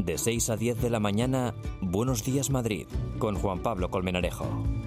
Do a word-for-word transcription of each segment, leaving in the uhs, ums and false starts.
De seis a diez de la mañana, Buenos Días Madrid, con Juan Pablo Colmenarejo.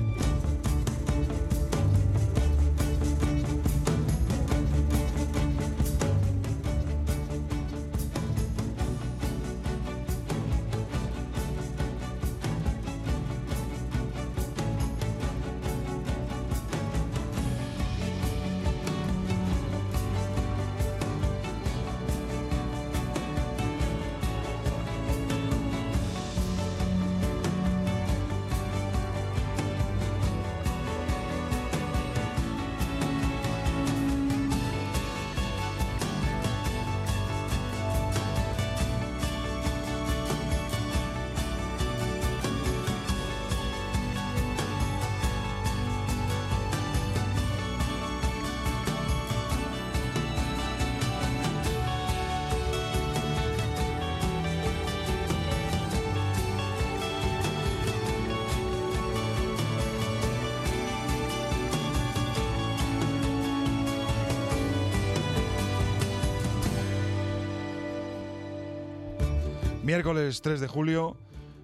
Miércoles tres de julio,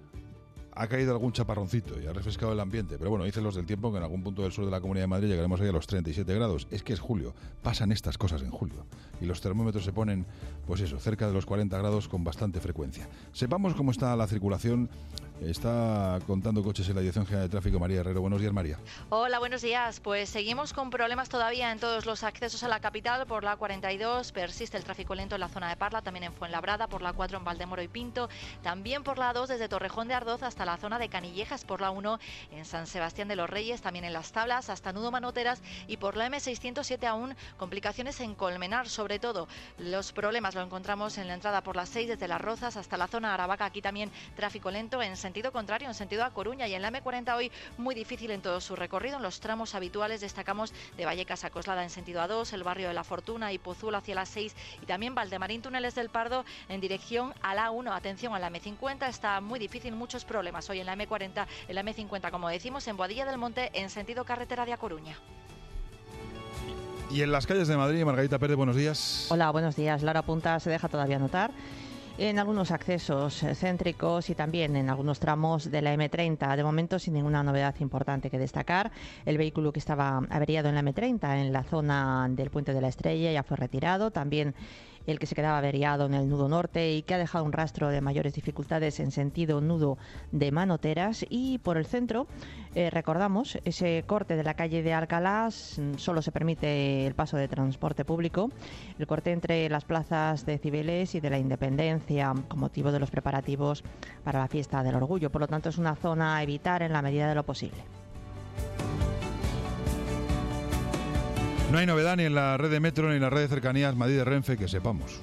ha caído algún chaparroncito y ha refrescado el ambiente, pero bueno, dicen los del tiempo que en algún punto del sur de la Comunidad de Madrid llegaremos ahí a los treinta y siete grados. Es que es julio, pasan estas cosas en julio y los termómetros se ponen, pues eso, cerca de los cuarenta grados con bastante frecuencia. Sepamos cómo está la circulación. Está contando coches en la Dirección General de Tráfico María Herrero. Buenos días, María. Hola, buenos días. Pues seguimos con problemas todavía en todos los accesos a la capital. Por la cuarenta y dos persiste el tráfico lento en la zona de Parla, también en Fuenlabrada, por la cuatro en Valdemoro y Pinto, también por la dos desde Torrejón de Ardoz hasta la zona de Canillejas, por la uno en San Sebastián de los Reyes, también en Las Tablas hasta Nudo Manoteras, y por la eme seiscientos siete aún complicaciones en Colmenar. Sobre todo los problemas lo encontramos en la entrada por las seis desde Las Rozas hasta la zona Aravaca. Aquí también tráfico lento en sentido contrario, en sentido a Coruña, y en la eme cuarenta hoy muy difícil en todo su recorrido. En los tramos habituales destacamos de Vallecas a Coslada en sentido a dos, el barrio de La Fortuna y Pozuelo hacia las seis, y también Valdemarín, Túneles del Pardo en dirección a la uno. Atención a la eme cincuenta, está muy difícil, muchos problemas hoy en la eme cuarenta, en la eme cincuenta, como decimos, en Boadilla del Monte en sentido carretera de A Coruña. Y en las calles de Madrid, Margarita Pérez, buenos días. Hola, buenos días. La hora punta se deja todavía notar en algunos accesos céntricos y también en algunos tramos de la eme treinta. De momento sin ninguna novedad importante que destacar. El vehículo que estaba averiado en la eme treinta en la zona del Puente de la Estrella ya fue retirado. También el que se quedaba averiado en el nudo norte y que ha dejado un rastro de mayores dificultades en sentido nudo de Manoteras. Y por el centro, eh, recordamos, ese corte de la calle de Alcalá, solo se permite el paso de transporte público. El corte entre las plazas de Cibeles y de la Independencia con motivo de los preparativos para la fiesta del Orgullo. Por lo tanto, es una zona a evitar en la medida de lo posible. No hay novedad ni en la red de metro ni en la red de cercanías Madrid de Renfe, que sepamos.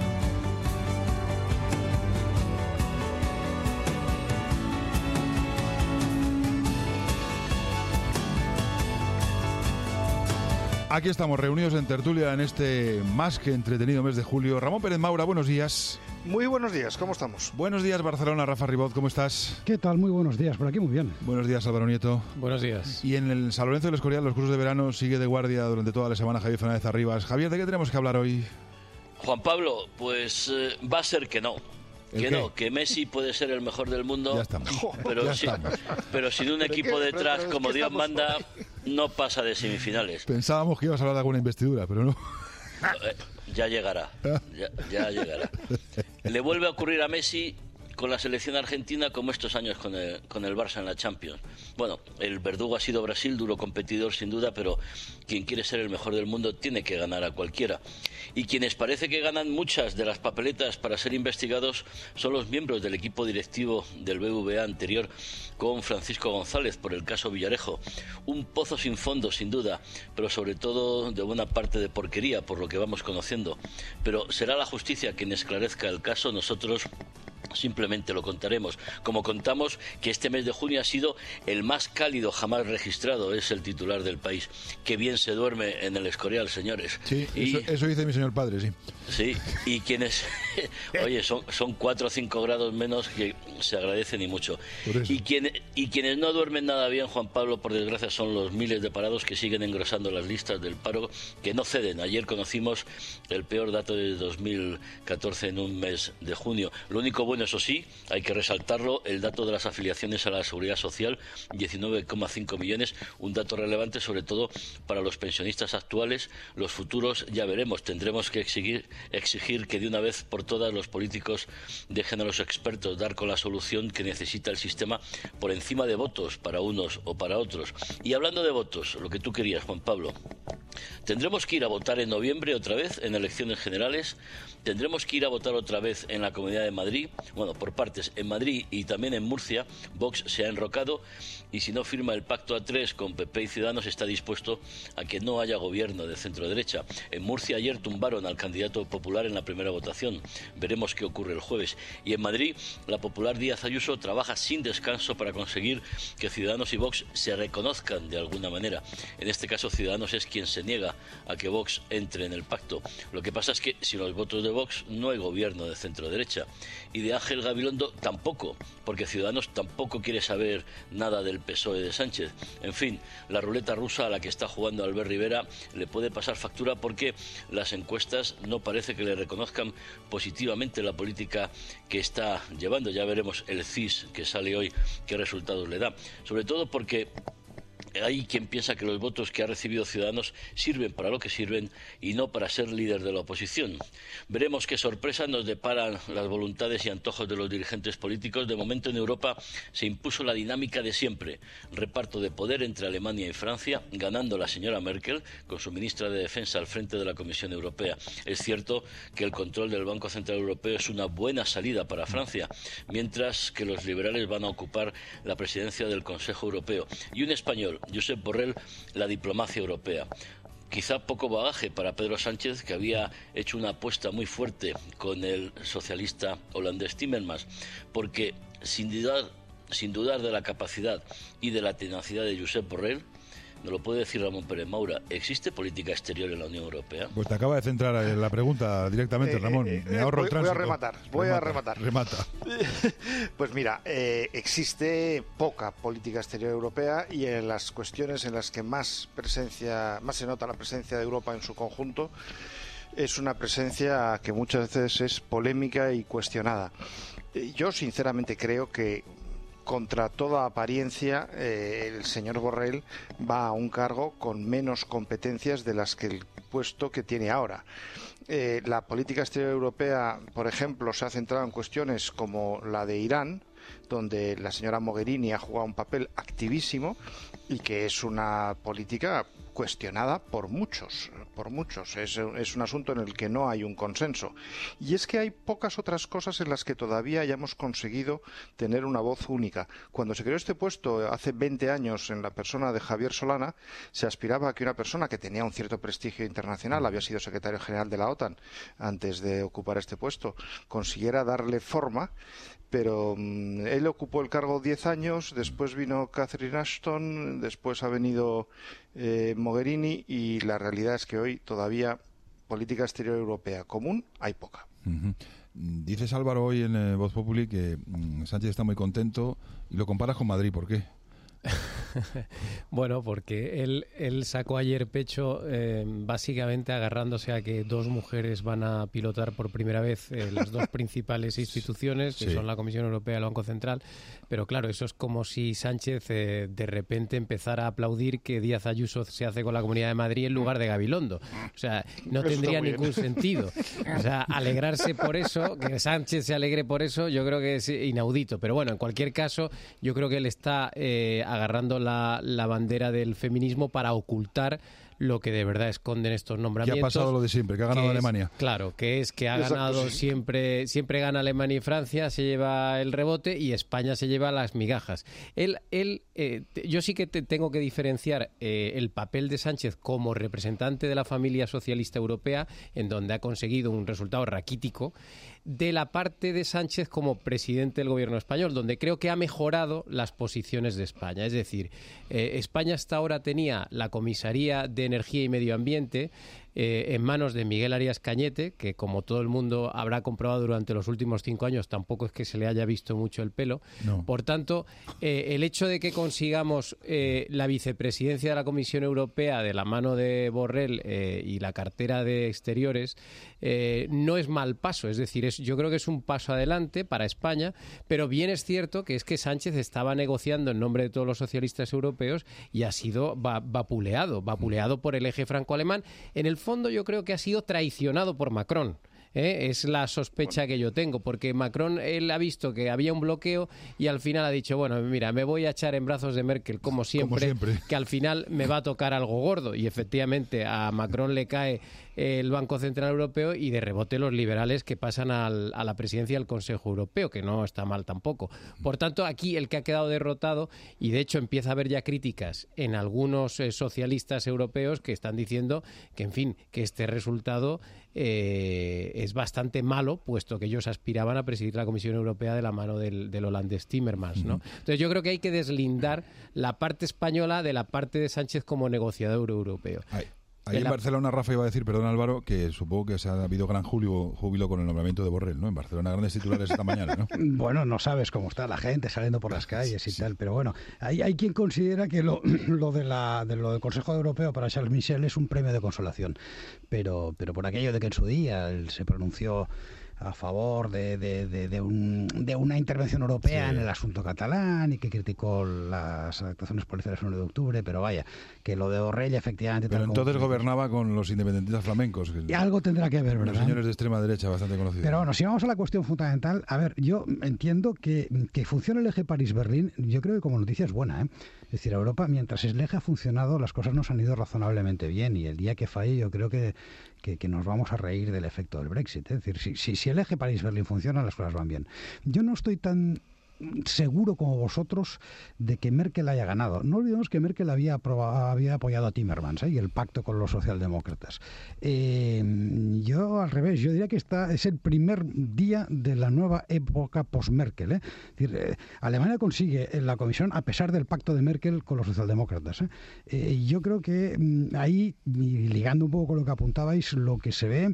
Aquí estamos reunidos en tertulia en este más que entretenido mes de julio. Ramón Pérez Maura, buenos días. Muy buenos días, ¿cómo estamos? Buenos días, Barcelona. Rafa Ribot, ¿cómo estás? ¿Qué tal? Muy buenos días, por aquí muy bien. Buenos días, Álvaro Nieto. Buenos días. Y en el San Lorenzo del Escorial, los cursos de verano, sigue de guardia durante toda la semana Javier Fernández Arribas. Javier, ¿de qué tenemos que hablar hoy? Juan Pablo, pues eh, va a ser que no. Que qué? no, que Messi puede ser el mejor del mundo, Ya estamos. pero, Ya si- estamos. pero sin un ¿Pero equipo qué? detrás Pero- pero como es que Dios estamos manda, hoy. no pasa de semifinales. Pensábamos que ibas a hablar de alguna investidura, pero no. Eh, ya llegará, ya, ya llegará. Le vuelve a ocurrir a Messi con la selección argentina como estos años con el, con el Barça en la Champions. Bueno, el verdugo ha sido Brasil, duro competidor sin duda, pero quien quiere ser el mejor del mundo tiene que ganar a cualquiera. Y quienes parece que ganan muchas de las papeletas para ser investigados son los miembros del equipo directivo del B B V A anterior, con Francisco González por el caso Villarejo. Un pozo sin fondo, sin duda, pero sobre todo de buena parte de porquería, por lo que vamos conociendo. Pero será la justicia quien esclarezca el caso. Nosotros simplemente lo contaremos, como contamos que este mes de junio ha sido el más cálido jamás registrado, es el titular del País. Qué bien se duerme en el Escorial, señores. Sí, y, eso, eso dice mi señor padre, sí. sí, y quienes, oye, son, son cuatro o cinco grados menos que se agradecen y mucho. Por eso. Y, quien, y quienes no duermen nada bien, Juan Pablo, por desgracia, son los miles de parados que siguen engrosando las listas del paro, que no ceden. Ayer conocimos el peor dato de dos mil catorce en un mes de junio. Lo único bueno, eso sí, hay que resaltarlo, el dato de las afiliaciones a la Seguridad Social, diecinueve coma cinco millones, un dato relevante sobre todo para los pensionistas actuales. Los futuros ya veremos, tendremos que exigir, exigir que de una vez por todas los políticos dejen a los expertos dar con la solución que necesita el sistema por encima de votos para unos o para otros. Y hablando de votos, lo que tú querías, Juan Pablo, tendremos que ir a votar en noviembre otra vez en elecciones generales. Tendremos que ir a votar otra vez en la Comunidad de Madrid, bueno, por partes, en Madrid y también en Murcia. Vox se ha enrocado y si no firma el pacto A tres con P P y Ciudadanos está dispuesto a que no haya gobierno de centro-derecha. En Murcia ayer tumbaron al candidato popular en la primera votación. Veremos qué ocurre el jueves. Y en Madrid, la popular Díaz Ayuso trabaja sin descanso para conseguir que Ciudadanos y Vox se reconozcan de alguna manera. En este caso, Ciudadanos es quien se niega a que Vox entre en el pacto. Lo que pasa es que sin los votos de Vox no hay gobierno de centro-derecha. Y de Ángel Gabilondo tampoco, porque Ciudadanos tampoco quiere saber nada del P S O E de Sánchez. En fin, la ruleta rusa a la que está jugando Albert Rivera le puede pasar factura porque las encuestas no parece que le reconozcan positivamente la política que está llevando. Ya veremos el C I S que sale hoy qué resultados le da. Sobre todo porque hay quien piensa que los votos que ha recibido Ciudadanos sirven para lo que sirven y no para ser líder de la oposición. Veremos qué sorpresa nos deparan las voluntades y antojos de los dirigentes políticos. De momento en Europa se impuso la dinámica de siempre. Reparto de poder entre Alemania y Francia, ganando la señora Merkel con su ministra de Defensa al frente de la Comisión Europea. Es cierto que el control del Banco Central Europeo es una buena salida para Francia, mientras que los liberales van a ocupar la presidencia del Consejo Europeo. Y un español, Josep Borrell, la diplomacia europea. Quizá poco bagaje para Pedro Sánchez, que había hecho una apuesta muy fuerte con el socialista holandés Timmermans, porque sin dudar, sin dudar de la capacidad y de la tenacidad de Josep Borrell, nos lo puede decir Ramón Pérez Maura, ¿existe política exterior en la Unión Europea? Pues te acaba de centrar en la pregunta directamente, eh, Ramón. Eh, Me ahorro voy, el tránsito. Voy a rematar, voy remata, a rematar. Remata. Pues mira, eh, existe poca política exterior europea y en las cuestiones en las que más presencia, más se nota la presencia de Europa en su conjunto, es una presencia que muchas veces es polémica y cuestionada. Yo sinceramente creo que contra toda apariencia, eh, el señor Borrell va a un cargo con menos competencias de las que el puesto que tiene ahora. Eh, la política exterior europea, por ejemplo, se ha centrado en cuestiones como la de Irán, donde la señora Mogherini ha jugado un papel activísimo y que es una política cuestionada por muchos, por muchos. Es, es un asunto en el que no hay un consenso. Y es que hay pocas otras cosas en las que todavía hayamos conseguido tener una voz única. Cuando se creó este puesto hace veinte años en la persona de Javier Solana, se aspiraba a que una persona que tenía un cierto prestigio internacional, había sido secretario general de la OTAN antes de ocupar este puesto, consiguiera darle forma. Pero um, él ocupó el cargo diez años, después vino Catherine Ashton, después ha venido eh, Mogherini y la realidad es que hoy todavía política exterior europea común hay poca. Uh-huh. Dices, Álvaro, hoy en eh, Voz Populi que um, Sánchez está muy contento y lo comparas con Madrid. ¿Por qué? Bueno, porque él, él sacó ayer pecho eh, básicamente agarrándose a que dos mujeres van a pilotar por primera vez eh, las dos principales instituciones, que sí. son la Comisión Europea y el Banco Central. Pero claro, eso es como si Sánchez eh, de repente empezara a aplaudir que Díaz Ayuso se hace con la Comunidad de Madrid en lugar de Gabilondo. O sea, no eso tendría ningún sentido. O sea, alegrarse por eso, que Sánchez se alegre por eso, yo creo que es inaudito. Pero bueno, en cualquier caso, yo creo que él está eh, agarrando la, la bandera del feminismo para ocultar lo que de verdad esconden estos nombramientos. ¿Qué ha pasado lo de siempre? ¿Que ha ganado es, Alemania? Claro, que es que ha Exacto, ganado sí. siempre, siempre gana Alemania y Francia, se lleva el rebote y España se lleva las migajas. Él, él, eh, yo sí que te tengo que diferenciar eh, el papel de Sánchez como representante de la familia socialista europea, en donde ha conseguido un resultado raquítico, de la parte de Sánchez como presidente del gobierno español, donde creo que ha mejorado las posiciones de España. Es decir, eh, España hasta ahora tenía la Comisaría de Energía y Medio Ambiente, eh, en manos de Miguel Arias Cañete, que como todo el mundo habrá comprobado durante los últimos cinco años, tampoco es que se le haya visto mucho el pelo. No. Por tanto, eh, el hecho de que consigamos eh, la vicepresidencia de la Comisión Europea de la mano de Borrell eh, y la cartera de Exteriores eh, no es mal paso. Es decir, es, yo creo que es un paso adelante para España, pero bien es cierto que es que Sánchez estaba negociando en nombre de todos los socialistas europeos y ha sido va, vapuleado, vapuleado por el eje franco-alemán. En el fondo yo creo que ha sido traicionado por Macron. ¿Eh? Es la sospecha que yo tengo, porque Macron, él ha visto que había un bloqueo y al final ha dicho, bueno, mira, me voy a echar en brazos de Merkel como siempre, como siempre. que al final me va a tocar algo gordo, y efectivamente a Macron le cae el Banco Central Europeo y de rebote los liberales que pasan al, a la presidencia del Consejo Europeo, que no está mal tampoco. Por tanto, aquí el que ha quedado derrotado, y de hecho empieza a haber ya críticas en algunos eh, socialistas europeos que están diciendo que, en fin, que este resultado eh, es bastante malo, puesto que ellos aspiraban a presidir la Comisión Europea de la mano del, del holandés Timmermans, ¿no? Entonces yo creo que hay que deslindar la parte española de la parte de Sánchez como negociador europeo. Ay. Ahí en Barcelona, Rafa iba a decir, perdón Álvaro, que supongo que se ha habido gran júbilo, júbilo con el nombramiento de Borrell, ¿no? En Barcelona, grandes titulares esta mañana, ¿no? Bueno, no sabes cómo está la gente saliendo por las calles y sí. tal, pero bueno, hay, hay quien considera que lo, lo, de la, de lo del Consejo Europeo para Charles Michel es un premio de consolación, pero, pero por aquello de que en su día él se pronunció a favor de, de, de, de, un, de una intervención europea sí. en el asunto catalán y que criticó las actuaciones policiales el uno de octubre, pero vaya, que lo de Borrell efectivamente... Pero entonces como... gobernaba con los independentistas flamencos. Y algo tendrá que ver, ¿verdad? Los señores de extrema derecha bastante conocidos. Pero bueno, si vamos a la cuestión fundamental, a ver, yo entiendo que, que funcione el eje París-Berlín, yo creo que como noticia es buena, ¿eh? Es decir, Europa, mientras el eje ha funcionado, las cosas nos han ido razonablemente bien y el día que falle yo creo que, que, que nos vamos a reír del efecto del Brexit. ¿eh? Es decir, si, si, si el eje París-Berlín funciona, las cosas van bien. Yo no estoy tan seguro como vosotros de que Merkel haya ganado. No olvidemos que Merkel había, aprobado, había apoyado a Timmermans ¿eh? y el pacto con los socialdemócratas. Eh, yo al revés, yo diría que esta es el primer día de la nueva época post-Merkel. ¿eh? Es decir, eh, Alemania consigue en la Comisión a pesar del pacto de Merkel con los socialdemócratas. ¿eh? Eh, yo creo que mm, ahí, y ligando un poco con lo que apuntabais, lo que se ve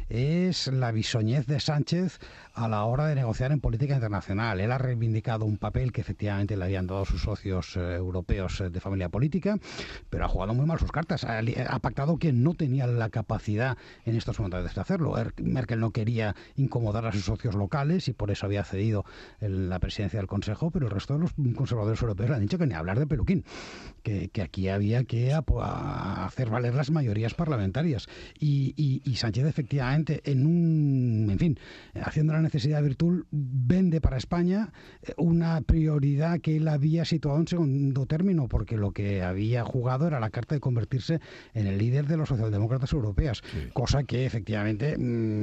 es la bisoñez de Sánchez a la hora de negociar en política internacional. Él ha reivindicado un papel que efectivamente le habían dado sus socios eh, europeos eh, de familia política, pero ha jugado muy mal sus cartas. Ha, ha pactado que no tenía la capacidad en estos momentos de hacerlo. Er, Merkel no quería incomodar a sus socios locales y por eso había cedido el, la presidencia del Consejo, pero el resto de los conservadores europeos le han dicho que ni hablar de peluquín, que, que aquí había que a, a hacer valer las mayorías parlamentarias. Y, y, y Sánchez efectivamente en un, en fin, haciendo la necesidad virtud, vende para España una prioridad que él había situado en segundo término, porque lo que había jugado era la carta de convertirse en el líder de los socialdemócratas europeas, sí. cosa que efectivamente,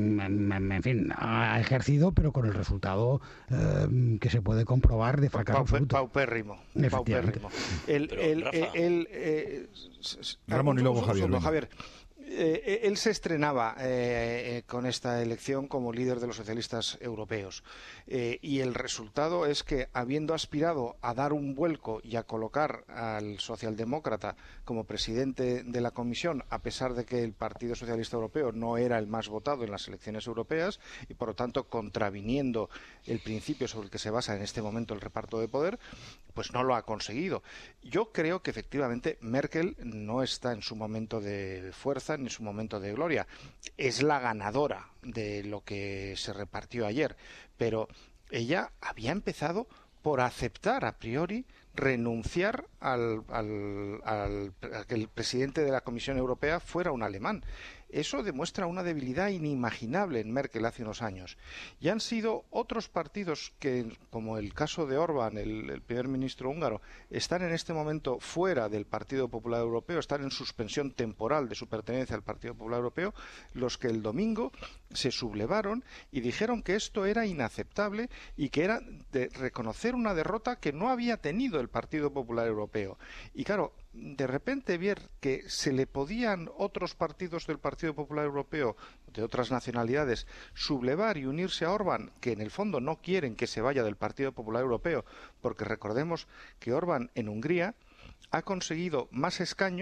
en fin, ha ejercido, pero con el resultado eh, que se puede comprobar de fracaso Pau, absoluto. Paupérrimo. Paupérrimo. El, pero, el, Rafa... el, eh, Ramón y luego Javier. Javier. Eh, él se estrenaba eh, con esta elección como líder de los socialistas europeos eh, y el resultado es que, habiendo aspirado a dar un vuelco y a colocar al socialdemócrata como presidente de la Comisión, a pesar de que el Partido Socialista Europeo no era el más votado en las elecciones europeas y por lo tanto contraviniendo el principio sobre el que se basa en este momento el reparto de poder, pues no lo ha conseguido. Yo creo que efectivamente Merkel no está en su momento de fuerza ni en su momento de gloria. Es la ganadora de lo que se repartió ayer, pero ella había empezado por aceptar a priori renunciar al, al, al, a que el presidente de la Comisión Europea fuera un alemán. Eso demuestra una debilidad inimaginable en Merkel hace unos años. Y han sido otros partidos que, como el caso de Orbán, el, el primer ministro húngaro, están en este momento fuera del Partido Popular Europeo, están en suspensión temporal de su pertenencia al Partido Popular Europeo, los que el domingo se sublevaron y dijeron que esto era inaceptable y que era de reconocer una derrota que no había tenido el Partido Popular Europeo. Y claro, de repente ver que se le podían otros partidos del Partido Popular Europeo de otras nacionalidades sublevar y unirse a Orbán, que en el fondo no quieren que se vaya del Partido Popular Europeo, porque recordemos que Orbán en Hungría ha conseguido más escaños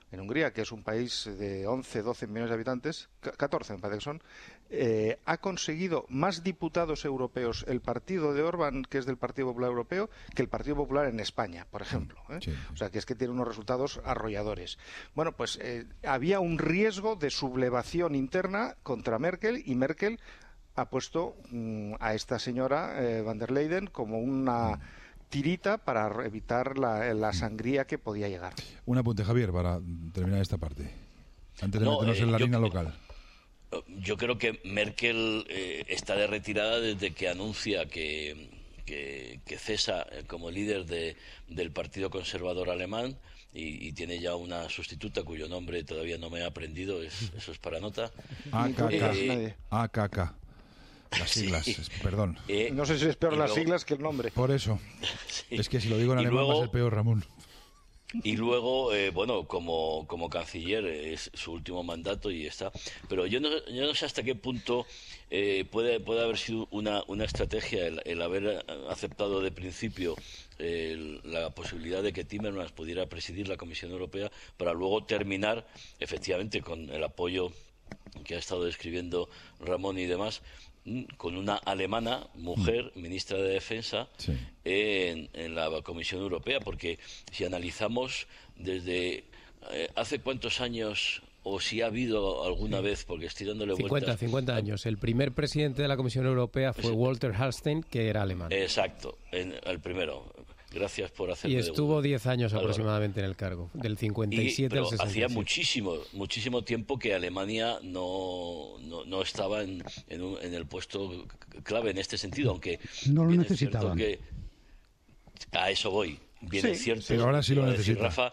en Hungría, que es un país de once, doce millones de habitantes, catorce me parece que son, eh, ha conseguido más diputados europeos el partido de Orbán, que es del Partido Popular Europeo, que el Partido Popular en España, por ejemplo. ¿eh? Sí. O sea, que es que tiene unos resultados arrolladores. Bueno, pues eh, había un riesgo de sublevación interna contra Merkel, y Merkel ha puesto mm, a esta señora eh, van der Leyen como una tirita para evitar la, la sangría que podía llegar. Un apunte, Javier, para terminar esta parte, antes de no, meternos eh, en la yo, harina local. Yo creo que Merkel eh, está de retirada desde que anuncia que, que, que cesa como líder de, del Partido Conservador Alemán y, y tiene ya una sustituta cuyo nombre todavía no me he aprendido, es, eso es para nota. A K K. Eh, A K K. Las siglas, sí. Perdón. Eh, no sé si es peor las luego, siglas que el nombre. Por eso. Sí. Es que si lo digo en alemán luego, va a ser peor, Ramón. Y luego, eh, bueno, como, como canciller es su último mandato y está. Pero yo no, yo no sé hasta qué punto eh, puede, puede haber sido una, una estrategia el, el haber aceptado de principio eh, la posibilidad de que Timmermans pudiera presidir la Comisión Europea para luego terminar, efectivamente, con el apoyo que ha estado describiendo Ramón y demás, con una alemana, mujer, ministra de Defensa, sí. en, en la Comisión Europea, porque si analizamos desde eh, hace cuántos años, o si ha habido alguna vez, porque estoy dándole vueltas... cincuenta años. El primer presidente de la Comisión Europea fue Walter Hallstein, que era alemán. Exacto, en, el primero. Gracias por hacerme. Y estuvo diez años Álvaro. aproximadamente en el cargo, del cincuenta y siete y, al sesenta y siete. Hacía muchísimo, muchísimo tiempo que Alemania no, no, no estaba en, en, un, en el puesto clave en este sentido, aunque no lo necesitaban. Que, a eso voy. Bien, sí, es cierto, pero ahora sí lo necesita. Rafa,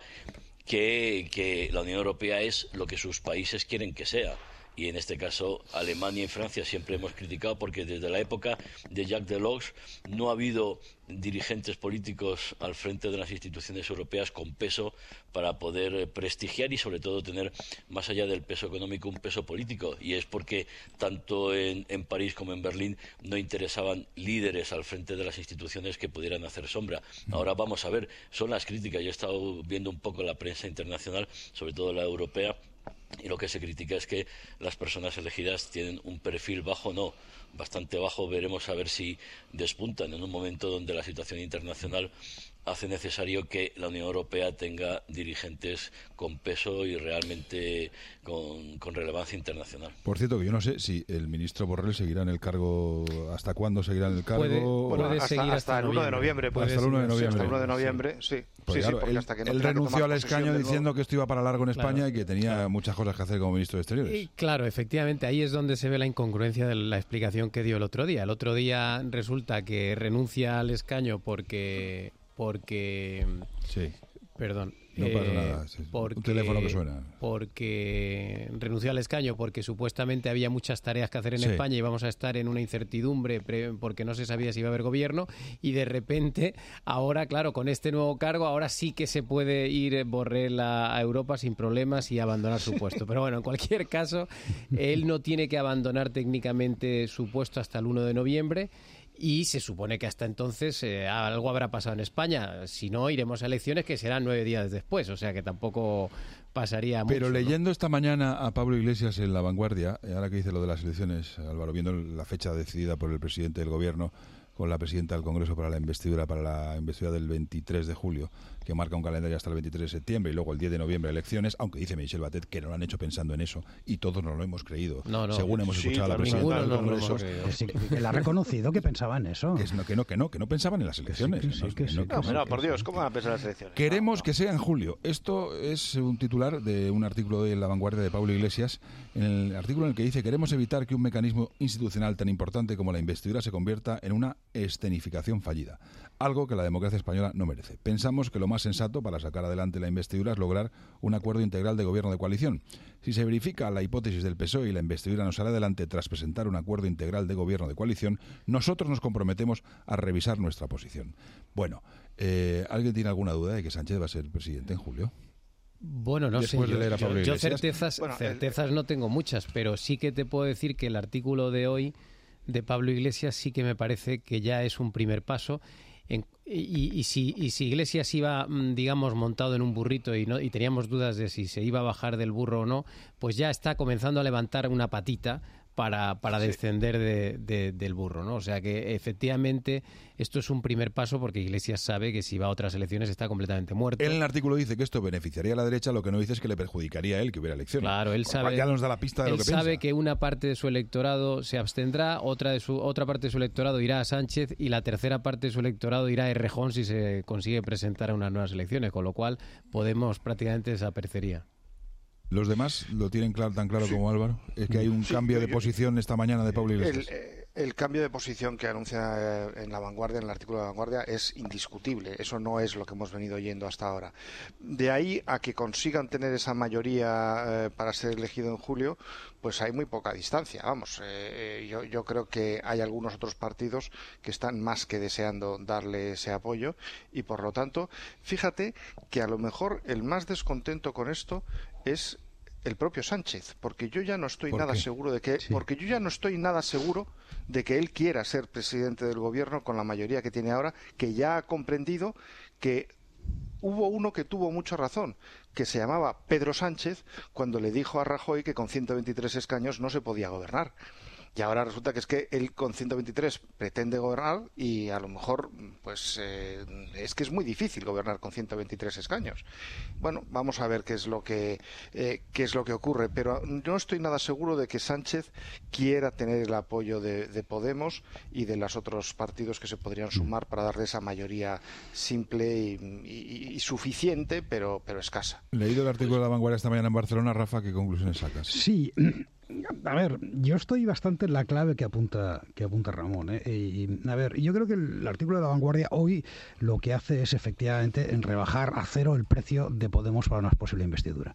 que, que la Unión Europea es lo que sus países quieren que sea. Y en este caso Alemania y Francia siempre hemos criticado porque desde la época de Jacques Delors no ha habido dirigentes políticos al frente de las instituciones europeas con peso para poder prestigiar y sobre todo tener, más allá del peso económico, un peso político. Y es porque tanto en, en París como en Berlín no interesaban líderes al frente de las instituciones que pudieran hacer sombra. Ahora vamos a ver, son las críticas. Yo he estado viendo un poco la prensa internacional, sobre todo la europea, y lo que se critica es que las personas elegidas tienen un perfil bajo, no, bastante bajo. Veremos a ver si despuntan en un momento donde la situación internacional hace necesario que la Unión Europea tenga dirigentes con peso y realmente con, con relevancia internacional. Por cierto, que yo no sé si el ministro Borrell seguirá en el cargo, ¿hasta cuándo seguirá en el cargo? Puede, bueno, puede hasta, seguir hasta, hasta el uno de noviembre. Hasta el uno de noviembre. Hasta el uno de noviembre, sí. sí. Pues sí, claro, sí porque él, hasta que no él renunció al escaño diciendo nuevo... que esto iba para largo en España, claro, y que tenía claro. muchas cosas que hacer como ministro de Exteriores. Y claro, efectivamente, ahí es donde se ve la incongruencia de la explicación que dio el otro día. El otro día resulta que renuncia al escaño porque... porque sí. Perdón. No pasa eh, nada. Sí. Porque, un teléfono que suena. Porque renunció al escaño porque supuestamente había muchas tareas que hacer en sí. España y vamos a estar en una incertidumbre pre, porque no se sabía si iba a haber gobierno, y de repente, ahora, claro, con este nuevo cargo, ahora sí que se puede ir Borrell a, a Europa sin problemas y abandonar su puesto. Pero bueno, en cualquier caso, él no tiene que abandonar técnicamente su puesto hasta el uno de noviembre. Y se supone que hasta entonces eh, algo habrá pasado en España. Si no, iremos a elecciones que serán nueve días después. O sea que tampoco pasaría mucho. Pero leyendo ¿no? esta mañana a Pablo Iglesias en La Vanguardia, ahora que dice lo de las elecciones, Álvaro, viendo la fecha decidida por el presidente del gobierno con la presidenta del Congreso para la investidura, para la investidura del veintitrés de julio, que marca un calendario hasta el veintitrés de septiembre y lugo el diez de noviembre elecciones, aunque dice Michel Batet que no lo han hecho pensando en eso y todos nos lo hemos creído. No, no. Según hemos sí, escuchado a la presidenta del no, Congreso. no, que, sí, que él ha reconocido que pensaba en eso. Que, es, no, que no, que no, que no pensaban en las elecciones. Que sí, que sí, que sí, No, que sí, no, que por sí. Dios, ¿cómo van a pensar las elecciones? Queremos no, no. que sea en julio. Esto es un titular de un artículo de La Vanguardia de Pablo Iglesias, en el artículo en el que dice: queremos evitar que un mecanismo institucional tan importante como la investidura se convierta en una escenificación fallida, algo que la democracia española no merece. Pensamos que lo más sensato para sacar adelante la investidura es lograr un acuerdo integral de gobierno de coalición. Si se verifica la hipótesis del P S O E y la investidura no sale adelante tras presentar un acuerdo integral de gobierno de coalición, nosotros nos comprometemos a revisar nuestra posición. Bueno, eh, ¿alguien tiene alguna duda de que Sánchez va a ser presidente en julio? Bueno, no Después sé, de leer a yo, Pablo yo Iglesias. certezas, Bueno, certezas el... no tengo muchas, pero sí que te puedo decir que el artículo de hoy de Pablo Iglesias sí que me parece que ya es un primer paso En, y, y, si, y si Iglesias iba, digamos, montado en un burrito y, no, y teníamos dudas de si se iba a bajar del burro o no, pues ya está comenzando a levantar una patita para, para sí. descender de, de, del burro, ¿no? O sea que efectivamente esto es un primer paso porque Iglesias sabe que si va a otras elecciones está completamente muerto. Él en el artículo dice que esto beneficiaría a la derecha, lo que no dice es que le perjudicaría a él que hubiera elecciones. Claro, él sabe, ya nos da la pista de él lo que sabe piensa. que una parte de su electorado se abstendrá, otra de su otra parte de su electorado irá a Sánchez y la tercera parte de su electorado irá a Errejón si se consigue presentar a unas nuevas elecciones, con lo cual Podemos prácticamente desaparecería. ¿Los demás lo tienen claro, tan claro sí. como Álvaro? Es que hay un sí, cambio yo, de yo, posición esta mañana de Pablo Iglesias. El, eh, el cambio de posición que anuncia en La Vanguardia, en el artículo de La Vanguardia, es indiscutible. Eso no es lo que hemos venido oyendo hasta ahora. De ahí a que consigan tener esa mayoría eh, para ser elegido en julio, pues hay muy poca distancia. Vamos, eh, yo, yo creo que hay algunos otros partidos que están más que deseando darle ese apoyo y, por lo tanto, fíjate que a lo mejor el más descontento con esto es el propio Sánchez, porque yo ya no estoy nada qué? seguro de que Sí. porque yo ya no estoy nada seguro de que él quiera ser presidente del gobierno con la mayoría que tiene ahora, que ya ha comprendido que hubo uno que tuvo mucha razón, que se llamaba Pedro Sánchez, cuando le dijo a Rajoy que con ciento veintitrés escaños no se podía gobernar. Y ahora resulta que es que él con ciento veintitrés pretende gobernar y a lo mejor pues eh, es que es muy difícil gobernar con ciento veintitrés escaños. Bueno, vamos a ver qué es lo que eh, qué es lo que ocurre, pero no estoy nada seguro de que Sánchez quiera tener el apoyo de, de Podemos y de los otros partidos que se podrían sumar para darle esa mayoría simple y, y, y suficiente, pero pero escasa. Leído el artículo de La Vanguardia esta mañana en Barcelona, Rafa, ¿qué conclusiones sacas? Sí. A ver, yo estoy bastante en la clave que apunta que apunta Ramón. ¿eh? Y, a ver, yo creo que el artículo de La Vanguardia hoy lo que hace es efectivamente en rebajar a cero el precio de Podemos para una posible investidura.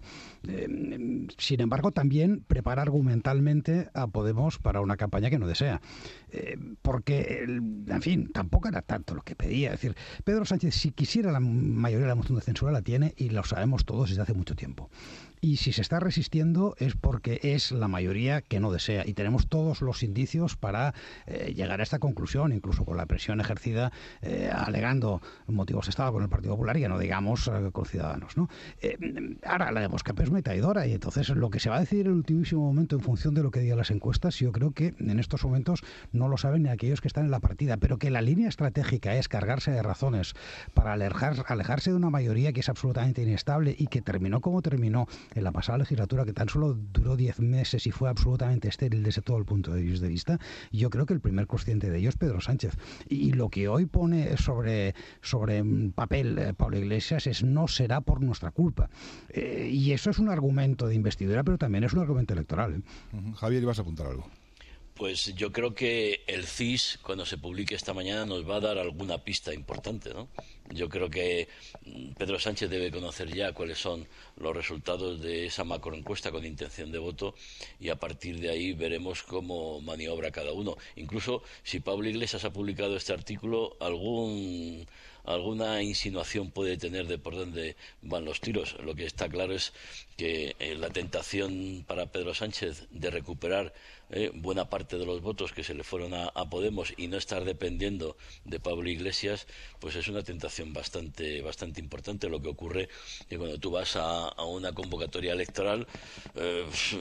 Eh, sin embargo, también prepara argumentalmente a Podemos para una campaña que no desea. Eh, porque, el, en fin, tampoco era tanto lo que pedía. Es decir, Pedro Sánchez, si quisiera la mayoría de la moción de censura, la tiene y lo sabemos todos desde hace mucho tiempo. Y si se está resistiendo es porque es la mayoría que no desea. Y tenemos todos los indicios para eh, llegar a esta conclusión, incluso con la presión ejercida eh, alegando motivos de Estado con el Partido Popular y ya no digamos eh, con Ciudadanos, ¿no? Eh, ahora la de Moscapé es muy traidora y entonces lo que se va a decidir en el ultimísimo momento en función de lo que digan las encuestas, yo creo que en estos momentos no lo saben ni aquellos que están en la partida, pero que la línea estratégica es cargarse de razones para alejar, alejarse de una mayoría que es absolutamente inestable y que terminó como terminó en la pasada legislatura, que tan solo duró diez meses y fue absolutamente estéril desde todo el punto de vista, yo creo que el primer consciente de ello es Pedro Sánchez. Y lo que hoy pone sobre, sobre papel eh, Pablo Iglesias es no será por nuestra culpa. Eh, y eso es un argumento de investidura, pero también es un argumento electoral. ¿eh? Uh-huh. Javier, ibas a apuntar algo. Pues yo creo que el C I S, cuando se publique esta mañana, nos va a dar alguna pista importante, ¿no? Yo creo que Pedro Sánchez debe conocer ya cuáles son los resultados de esa macroencuesta con intención de voto y a partir de ahí veremos cómo maniobra cada uno. Incluso si Pablo Iglesias ha publicado este artículo, algún... alguna insinuación puede tener de por dónde van los tiros. Lo que está claro es que eh, la tentación para Pedro Sánchez de recuperar eh, buena parte de los votos que se le fueron a, a Podemos y no estar dependiendo de Pablo Iglesias, pues es una tentación bastante bastante importante. Lo que ocurre que cuando tú vas a, a una convocatoria electoral, eh,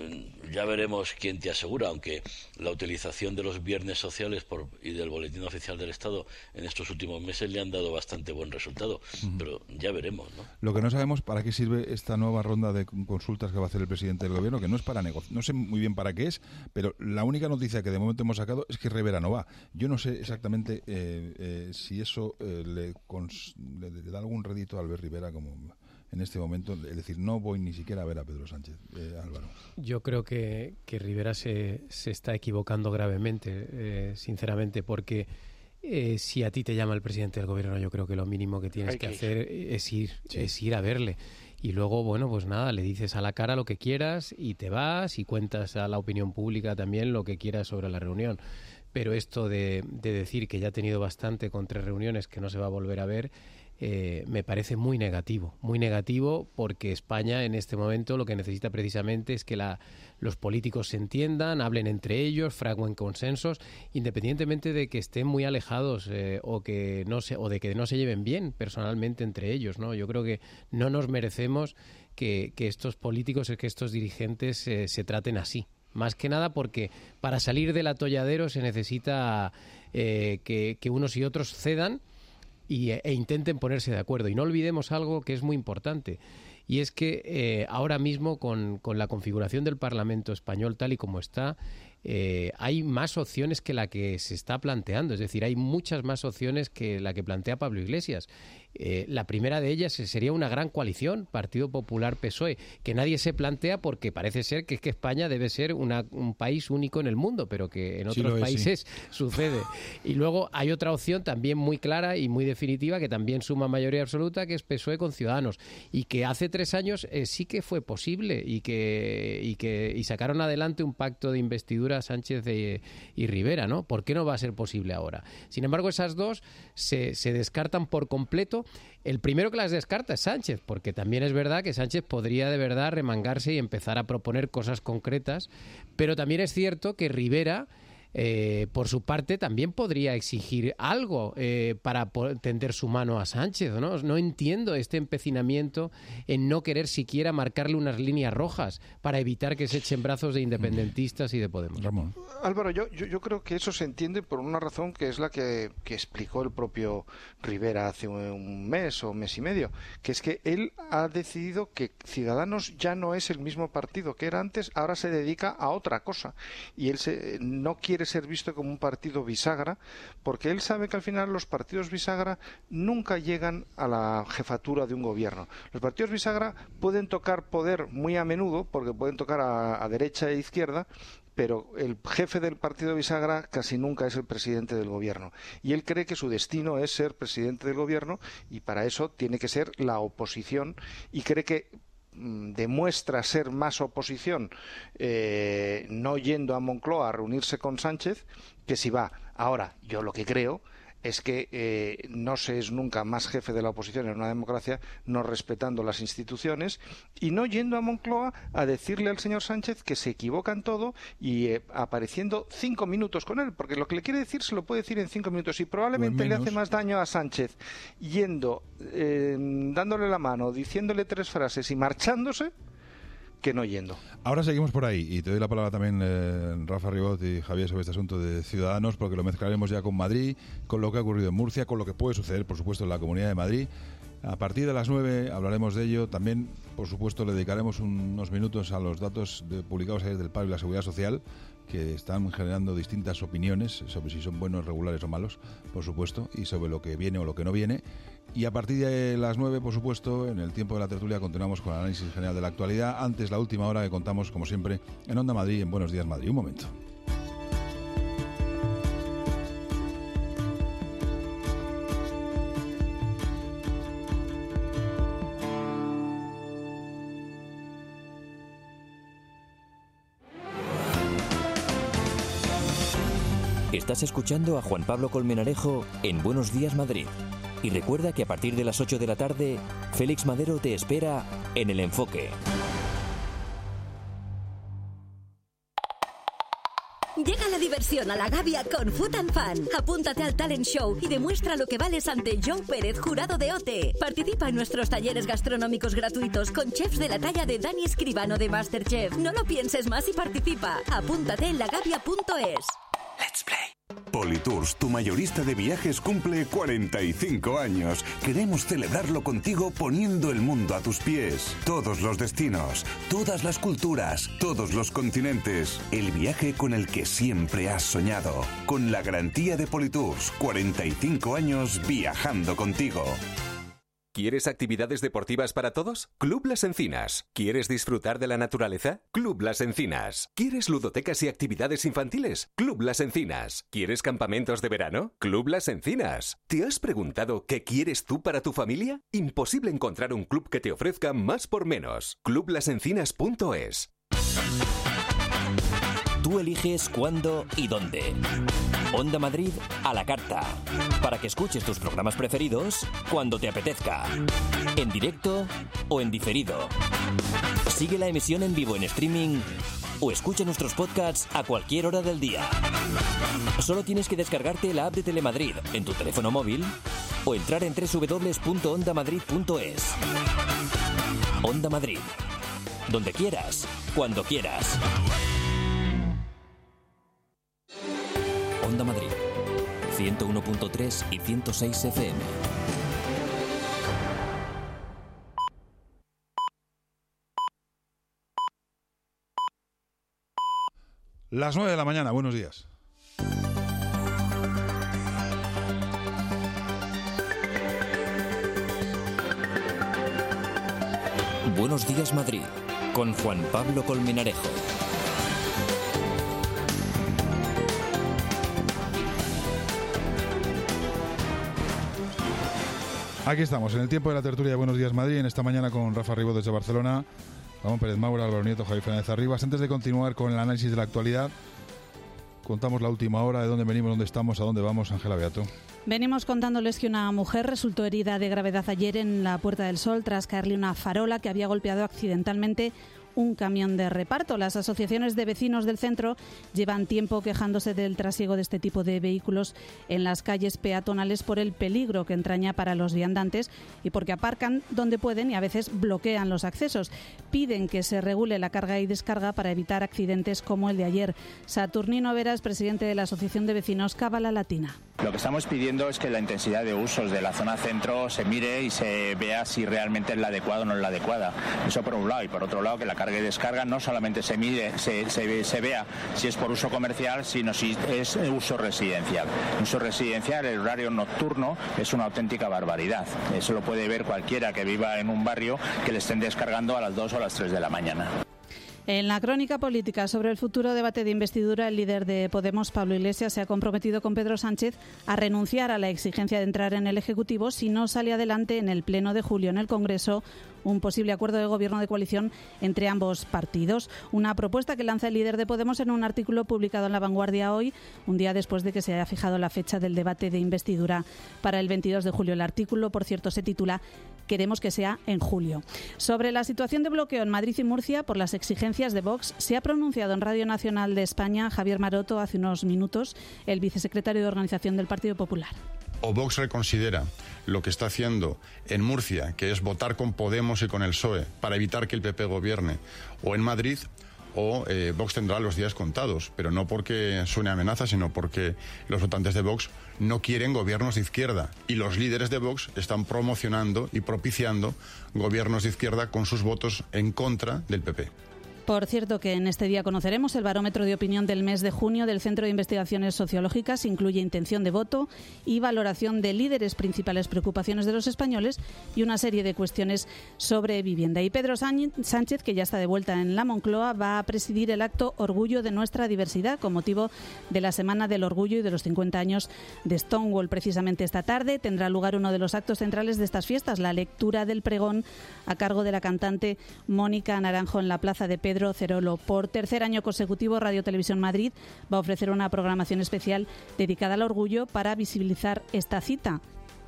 ya veremos quién te asegura, aunque la utilización de los viernes sociales por, y del Boletín Oficial del Estado en estos últimos meses le han dado bastante buen resultado, uh-huh. pero ya veremos, ¿no? Lo que no sabemos para qué sirve esta nueva ronda de consultas que va a hacer el presidente del gobierno, que no es para negociar, no sé muy bien para qué es, pero la única noticia que de momento hemos sacado es que Rivera no va. Yo no sé exactamente eh, eh, si eso eh, le, cons- le, le da algún rédito a Albert Rivera como en este momento, es decir, no voy ni siquiera a ver a Pedro Sánchez. Eh, Álvaro. Yo creo que, que Rivera se, se está equivocando gravemente, eh, sinceramente, porque Eh, si a ti te llama el presidente del gobierno, yo creo que lo mínimo que tienes que, que hacer es ir, sí. es ir a verle. Y luego, bueno, pues nada, le dices a la cara lo que quieras y te vas y cuentas a la opinión pública también lo que quieras sobre la reunión. pero esto de, de decir que ya ha tenido bastante con tres reuniones, que no se va a volver a ver, Eh, me parece muy negativo, muy negativo porque España en este momento lo que necesita precisamente es que la, los políticos se entiendan, hablen entre ellos, fraguen consensos, independientemente de que estén muy alejados eh, o que no se, o de que no se lleven bien personalmente entre ellos, ¿no? Yo creo que no nos merecemos que, que estos políticos, que estos dirigentes eh, se traten así. Más que nada porque para salir del atolladero se necesita eh, que, que unos y otros cedan Y, e intenten ponerse de acuerdo. Y no olvidemos algo que es muy importante, y es que eh, ahora mismo con, con la configuración del Parlamento español tal y como está, eh, hay más opciones que la que se está planteando, es decir, hay muchas más opciones que la que plantea Pablo Iglesias. Eh, la primera de ellas sería una gran coalición, Partido Popular P S O E, que nadie se plantea porque parece ser que, es que España debe ser una, un país único en el mundo, pero que en otros sí es, países sí. sucede. Y luego hay otra opción también muy clara y muy definitiva que también suma mayoría absoluta, que es P S O E con Ciudadanos, y que hace tres años eh, sí que fue posible y que, y que y sacaron adelante un pacto de investidura Sánchez de, y Rivera, ¿no? ¿Por qué no va a ser posible ahora? Sin embargo, esas dos se, se descartan por completo. El primero que las descarta es Sánchez, porque también es verdad que Sánchez podría de verdad remangarse y empezar a proponer cosas concretas, pero también es cierto que Rivera, eh, por su parte, también podría exigir algo eh, para tender su mano a Sánchez, ¿no? No entiendo este empecinamiento en no querer siquiera marcarle unas líneas rojas para evitar que se echen brazos de independentistas y de Podemos. Ramón. Álvaro, yo, yo, yo creo que eso se entiende por una razón que es la que, que explicó el propio Rivera hace un, un mes o un mes y medio, que es que él ha decidido que Ciudadanos ya no es el mismo partido que era antes, ahora se dedica a otra cosa, y él se, no quiere ser visto como un partido bisagra, porque él sabe que al final los partidos bisagra nunca llegan a la jefatura de un gobierno. Los partidos bisagra pueden tocar poder muy a menudo, porque pueden tocar a, a derecha e izquierda, pero el jefe del partido bisagra casi nunca es el presidente del gobierno. Y él cree que su destino es ser presidente del gobierno, y para eso tiene que ser la oposición, y cree que demuestra ser más oposición eh, no yendo a Moncloa a reunirse con Sánchez que si va. Ahora, yo lo que creo es que eh, no se es nunca más jefe de la oposición en una democracia no respetando las instituciones y no yendo a Moncloa a decirle al señor Sánchez que se equivoca en todo y eh, apareciendo cinco minutos con él, porque lo que le quiere decir se lo puede decir en cinco minutos y probablemente le hace más daño a Sánchez yendo, eh, dándole la mano, diciéndole tres frases y marchándose, que no yendo. Ahora seguimos por ahí y te doy la palabra también eh, Rafa Ribot y Javier sobre este asunto de Ciudadanos, porque lo mezclaremos ya con Madrid, con lo que ha ocurrido en Murcia, con lo que puede suceder, por supuesto, en la Comunidad de Madrid. A partir de las nueve hablaremos de ello. También, por supuesto, le dedicaremos unos minutos a los datos de, publicados ayer del paro y la seguridad social, que están generando distintas opiniones sobre si son buenos, regulares o malos, por supuesto, y sobre lo que viene o lo que no viene. Y a partir de las nueve, por supuesto, en el tiempo de la tertulia continuamos con el análisis general de la actualidad. Antes, la última hora que contamos, como siempre, en Onda Madrid, en Buenos Días Madrid. Un momento. Estás escuchando a Juan Pablo Colmenarejo en Buenos Días Madrid. Y recuerda que a partir de las ocho de la tarde, Félix Madero te espera en El Enfoque. Llega la diversión a la Gavia con Food and Fun. Apúntate al talent show y demuestra lo que vales ante Joe Pérez, jurado de O T E. Participa en nuestros talleres gastronómicos gratuitos con chefs de la talla de Dani Escribano de MasterChef. No lo pienses más y participa. Apúntate en lagavia punto es. Let's play. Politours, tu mayorista de viajes, cumple cuarenta y cinco años. Queremos celebrarlo contigo poniendo el mundo a tus pies. Todos los destinos, todas las culturas, todos los continentes. El viaje con el que siempre has soñado. Con la garantía de Politours, cuarenta y cinco años viajando contigo. ¿Quieres actividades deportivas para todos? Club Las Encinas. ¿Quieres disfrutar de la naturaleza? Club Las Encinas. ¿Quieres ludotecas y actividades infantiles? Club Las Encinas. ¿Quieres campamentos de verano? Club Las Encinas. ¿Te has preguntado qué quieres tú para tu familia? Imposible encontrar un club que te ofrezca más por menos. club las encinas punto es. Tú eliges cuándo y dónde. Onda Madrid a la carta. Para que escuches tus programas preferidos cuando te apetezca. En directo o en diferido. Sigue la emisión en vivo en streaming o escucha nuestros podcasts a cualquier hora del día. Solo tienes que descargarte la app de Telemadrid en tu teléfono móvil o entrar en doble u doble u doble u punto onda madrid punto es. Onda Madrid. Donde quieras, cuando quieras. Onda Madrid. ciento uno punto tres y ciento seis F M. Las nueve de la mañana, buenos días. Buenos días Madrid, con Juan Pablo Colmenarejo. Aquí estamos, en el tiempo de la tertulia de Buenos días Madrid, en esta mañana con Rafa Ribó desde Barcelona, Ramón Pérez Maura, Álvaro Nieto, Javier Fernández Arribas. Antes de continuar con el análisis de la actualidad, contamos la última hora, de dónde venimos, dónde estamos, a dónde vamos. Ángela Beato. Venimos contándoles que una mujer resultó herida de gravedad ayer en la Puerta del Sol tras caerle una farola que había golpeado accidentalmente un camión de reparto. Las asociaciones de vecinos del centro llevan tiempo quejándose del trasiego de este tipo de vehículos en las calles peatonales por el peligro que entraña para los viandantes y porque aparcan donde pueden y a veces bloquean los accesos. Piden que se regule la carga y descarga para evitar accidentes como el de ayer. Saturnino Veras, presidente de la Asociación de Vecinos Cábala Latina. Lo que estamos pidiendo es que la intensidad de usos de la zona centro se mire y se vea si realmente es la adecuada o no es la adecuada. Eso por un lado. Y por otro lado, que la carga y descarga no solamente se mide, se, se, se vea si es por uso comercial, sino si es uso residencial. Uso residencial, el horario nocturno es una auténtica barbaridad. Eso lo puede ver cualquiera que viva en un barrio que le estén descargando a las dos o a las tres de la mañana. En la crónica política sobre el futuro debate de investidura, el líder de Podemos, Pablo Iglesias, se ha comprometido con Pedro Sánchez a renunciar a la exigencia de entrar en el Ejecutivo si no sale adelante en el pleno de julio en el Congreso un posible acuerdo de gobierno de coalición entre ambos partidos. Una propuesta que lanza el líder de Podemos en un artículo publicado en La Vanguardia hoy, un día después de que se haya fijado la fecha del debate de investidura para el veintidós de julio. El artículo, por cierto, se titula "Queremos que sea en julio". Sobre la situación de bloqueo en Madrid y Murcia por las exigencias de Vox, se ha pronunciado en Radio Nacional de España Javier Maroto hace unos minutos, el vicesecretario de Organización del Partido Popular. O Vox reconsidera lo que está haciendo en Murcia, que es votar con Podemos y con el P S O E para evitar que el P P gobierne, o en Madrid, o eh, Vox tendrá los días contados, pero no porque suene amenaza, sino porque los votantes de Vox no quieren gobiernos de izquierda y los líderes de Vox están promocionando y propiciando gobiernos de izquierda con sus votos en contra del P P. Por cierto, que en este día conoceremos el barómetro de opinión del mes de junio del Centro de Investigaciones Sociológicas. Incluye intención de voto y valoración de líderes, principales preocupaciones de los españoles y una serie de cuestiones sobre vivienda. Y Pedro Sánchez, que ya está de vuelta en la Moncloa, va a presidir el acto Orgullo de nuestra diversidad con motivo de la Semana del Orgullo y de los cincuenta años de Stonewall. Precisamente esta tarde tendrá lugar uno de los actos centrales de estas fiestas, la lectura del pregón a cargo de la cantante Mónica Naranjo en la Plaza de Pedro Pedro Cerolo. Por tercer año consecutivo, Radio Televisión Madrid va a ofrecer una programación especial dedicada al orgullo para visibilizar esta cita.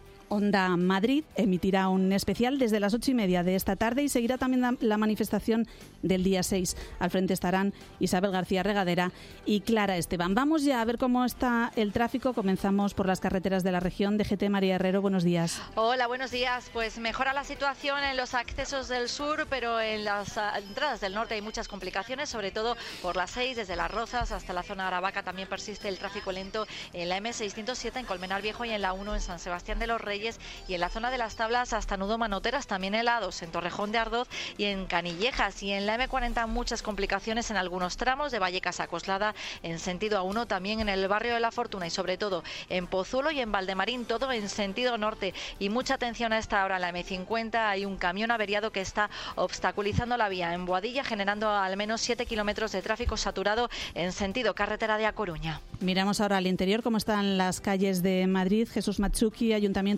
Onda Madrid emitirá un especial desde las ocho y media de esta tarde y seguirá también la, la manifestación del día seis. Al frente estarán Isabel García Regadera y Clara Esteban. Vamos ya a ver cómo está el tráfico. Comenzamos por las carreteras de la región. D G T, María Herrero, buenos días. Hola, buenos días. Pues mejora la situación en los accesos del sur, pero en las uh, entradas del norte hay muchas complicaciones, sobre todo por las seis, desde Las Rozas hasta la zona de Aravaca. También persiste el tráfico lento en la M seiscientos siete en Colmenar Viejo y en la uno en San Sebastián de los Reyes, y en la zona de las Tablas hasta Nudo Manoteras, también en la dos en Torrejón de Ardoz y en Canillejas, y en la M cuarenta muchas complicaciones en algunos tramos de Vallecas a Coslada en sentido A uno, también en el barrio de La Fortuna y sobre todo en Pozuelo y en Valdemarín, todo en sentido norte. Y mucha atención a esta hora en la M cincuenta, hay un camión averiado que está obstaculizando la vía en Boadilla, generando al menos siete kilómetros de tráfico saturado en sentido carretera de A Coruña. Miramos ahora al interior, cómo están las calles de Madrid. Jesús Matsuki, Ayuntamiento,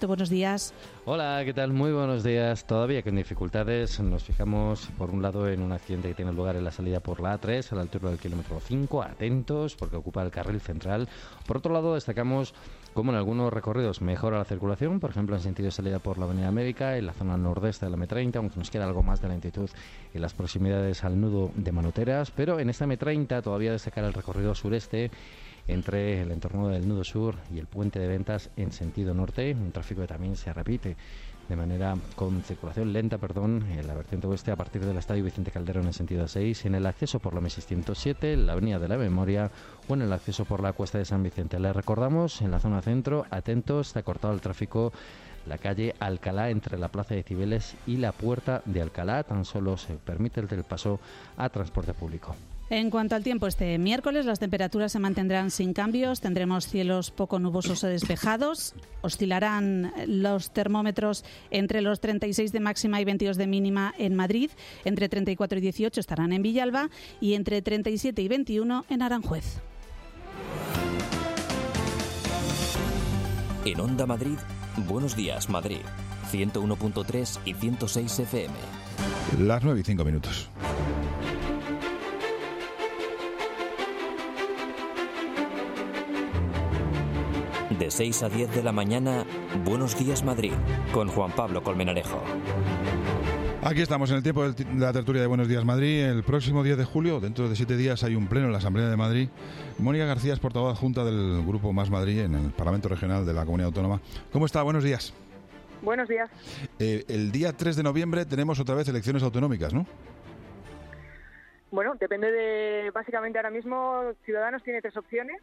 buenos días. Hola, ¿qué tal? Muy buenos días. Todavía con dificultades. Nos fijamos, por un lado, en un accidente que tiene lugar en la salida por la A tres, a la altura del kilómetro cinco. Atentos, porque ocupa el carril central. Por otro lado, destacamos cómo en algunos recorridos mejora la circulación, por ejemplo, en sentido de salida por la Avenida América, en la zona nordeste de la eme treinta, aunque nos queda algo más de lentitud en las proximidades al nudo de Manoteras. Pero en esta eme treinta todavía destacar el recorrido sureste, entre el entorno del nudo sur y el puente de Ventas en sentido norte, un tráfico que también se repite de manera con circulación lenta, perdón, en la vertiente oeste a partir del Estadio Vicente Calderón en sentido A seis, en el acceso por la eme seiscientos siete, la Avenida de la Memoria o en el acceso por la Cuesta de San Vicente. Les recordamos, en la zona centro, atentos, está cortado el tráfico la calle Alcalá entre la Plaza de Cibeles y la Puerta de Alcalá. Tan solo se permite el paso a transporte público. En cuanto al tiempo, este miércoles las temperaturas se mantendrán sin cambios. Tendremos cielos poco nubosos o despejados. Oscilarán los termómetros entre los treinta y seis de máxima y veintidós de mínima en Madrid. Entre treinta y cuatro y dieciocho estarán en Villalba y entre treinta y siete y veintiuno en Aranjuez. En Onda Madrid, Buenos Días Madrid, ciento uno punto tres y ciento seis efe eme. Las nueve y cinco minutos. De seis a diez de la mañana, Buenos Días Madrid, con Juan Pablo Colmenarejo. Aquí estamos en el tiempo de la tertulia de Buenos Días Madrid. El próximo diez de julio, dentro de siete días, hay un pleno en la Asamblea de Madrid. Mónica García es portavoz adjunta del Grupo Más Madrid en el Parlamento Regional de la Comunidad Autónoma. ¿Cómo está? Buenos días. Buenos días. Eh, el día tres de noviembre tenemos otra vez elecciones autonómicas, ¿no? Bueno, depende de... Básicamente ahora mismo Ciudadanos tiene tres opciones.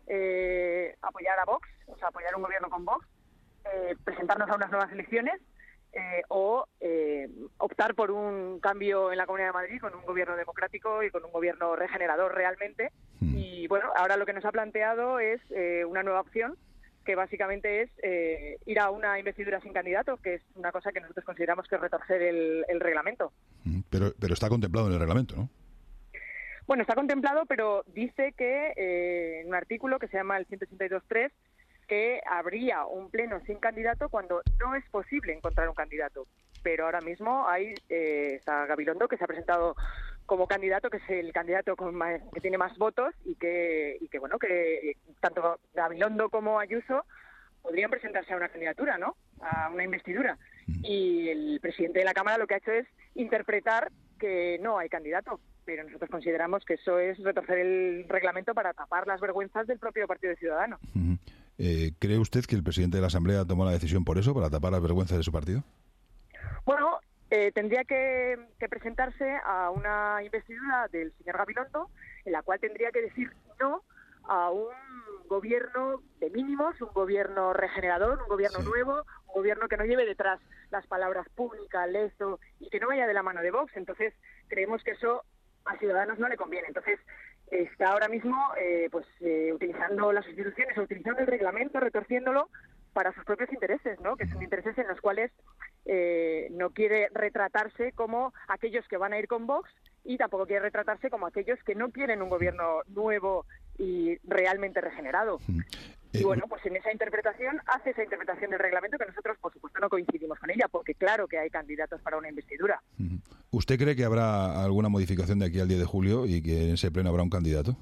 Eh, apoyar a Vox, o sea, apoyar un gobierno con Vox, eh, presentarnos a unas nuevas elecciones eh, o eh, optar por un cambio en la Comunidad de Madrid con un gobierno democrático y con un gobierno regenerador realmente. Mm. Y bueno, ahora lo que nos ha planteado es eh, una nueva opción, que básicamente es eh, ir a una investidura sin candidato, que es una cosa que nosotros consideramos que es retorcer el, el reglamento. Pero, pero está contemplado en el reglamento, ¿no? Bueno, está contemplado, pero dice que eh, en un artículo que se llama el ciento ochenta y dos punto tres que habría un pleno sin candidato cuando no es posible encontrar un candidato. Pero ahora mismo hay eh, está Gabilondo, que se ha presentado como candidato, que es el candidato con más, que tiene más votos y que, y que bueno, que tanto Gabilondo como Ayuso podrían presentarse a una candidatura, ¿no? A una investidura. Y el presidente de la Cámara lo que ha hecho es interpretar que no hay candidato. Pero nosotros consideramos que eso es retorcer el reglamento para tapar las vergüenzas del propio Partido de Ciudadanos. Uh-huh. eh, ¿Cree usted que el presidente de la Asamblea tomó la decisión por eso, para tapar las vergüenzas de su partido? Bueno, eh, tendría que, que presentarse a una investidura del señor Gabilondo, en la cual tendría que decir no a un gobierno de mínimos, un gobierno regenerador, un gobierno sí. nuevo, un gobierno que no lleve detrás las palabras públicas, leso, y que no vaya de la mano de Vox. Entonces, creemos que eso a Ciudadanos no le conviene. Entonces, está ahora mismo eh, pues eh, utilizando las instituciones, o utilizando el reglamento, retorciéndolo para sus propios intereses, ¿no? Que son intereses en los cuales eh, no quiere retratarse como aquellos que van a ir con Vox y tampoco quiere retratarse como aquellos que no quieren un gobierno nuevo y realmente regenerado. Y bueno, pues en esa interpretación, hace esa interpretación del reglamento que nosotros, por supuesto, no coincidimos con ella, porque claro que hay candidatos para una investidura. ¿Usted cree que habrá alguna modificación de aquí al diez de julio y que en ese pleno habrá un candidato?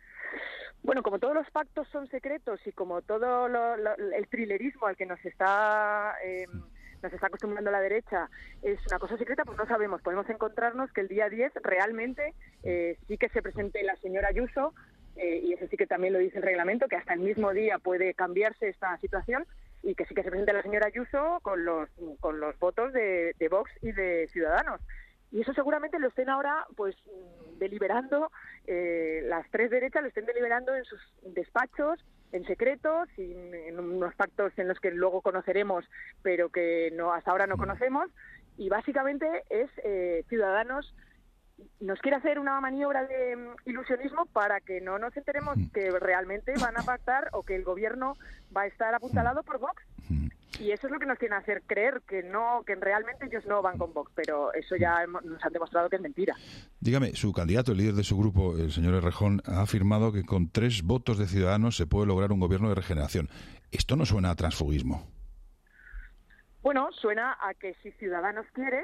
Bueno, como todos los pactos son secretos y como todo lo, lo, el trilerismo al que nos está eh, nos está acostumbrando la derecha es una cosa secreta, pues no sabemos. Podemos encontrarnos que el día diez realmente eh, sí que se presente la señora Ayuso, eh, y eso sí que también lo dice el reglamento, que hasta el mismo día puede cambiarse esta situación, y que sí que se presente la señora Ayuso con los con los votos de, de Vox y de Ciudadanos. Y eso seguramente lo estén ahora pues deliberando, eh, las tres derechas lo estén deliberando en sus despachos, en secreto, sin, en unos pactos en los que luego conoceremos, pero que no hasta ahora no conocemos. Y básicamente es eh, Ciudadanos nos quiere hacer una maniobra de um, ilusionismo para que no nos enteremos que realmente van a pactar o que el gobierno va a estar apuntalado por Vox. Y eso es lo que nos tiene a hacer creer que no, que realmente ellos no van con Vox, pero eso ya hemos, nos han demostrado que es mentira. Dígame, su candidato, el líder de su grupo, el señor Errejón, ha afirmado que con tres votos de Ciudadanos se puede lograr un gobierno de regeneración. ¿Esto no suena a transfugismo? Bueno, suena a que si Ciudadanos quiere,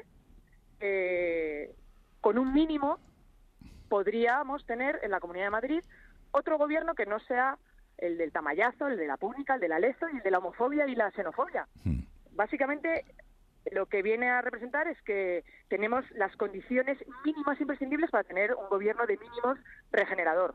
eh, con un mínimo podríamos tener en la Comunidad de Madrid otro gobierno que no sea el del tamallazo, el de la púnica, el de la lezo y el de la homofobia y la xenofobia. Hmm. Básicamente, lo que viene a representar es que tenemos las condiciones mínimas imprescindibles para tener un gobierno de mínimos regenerador.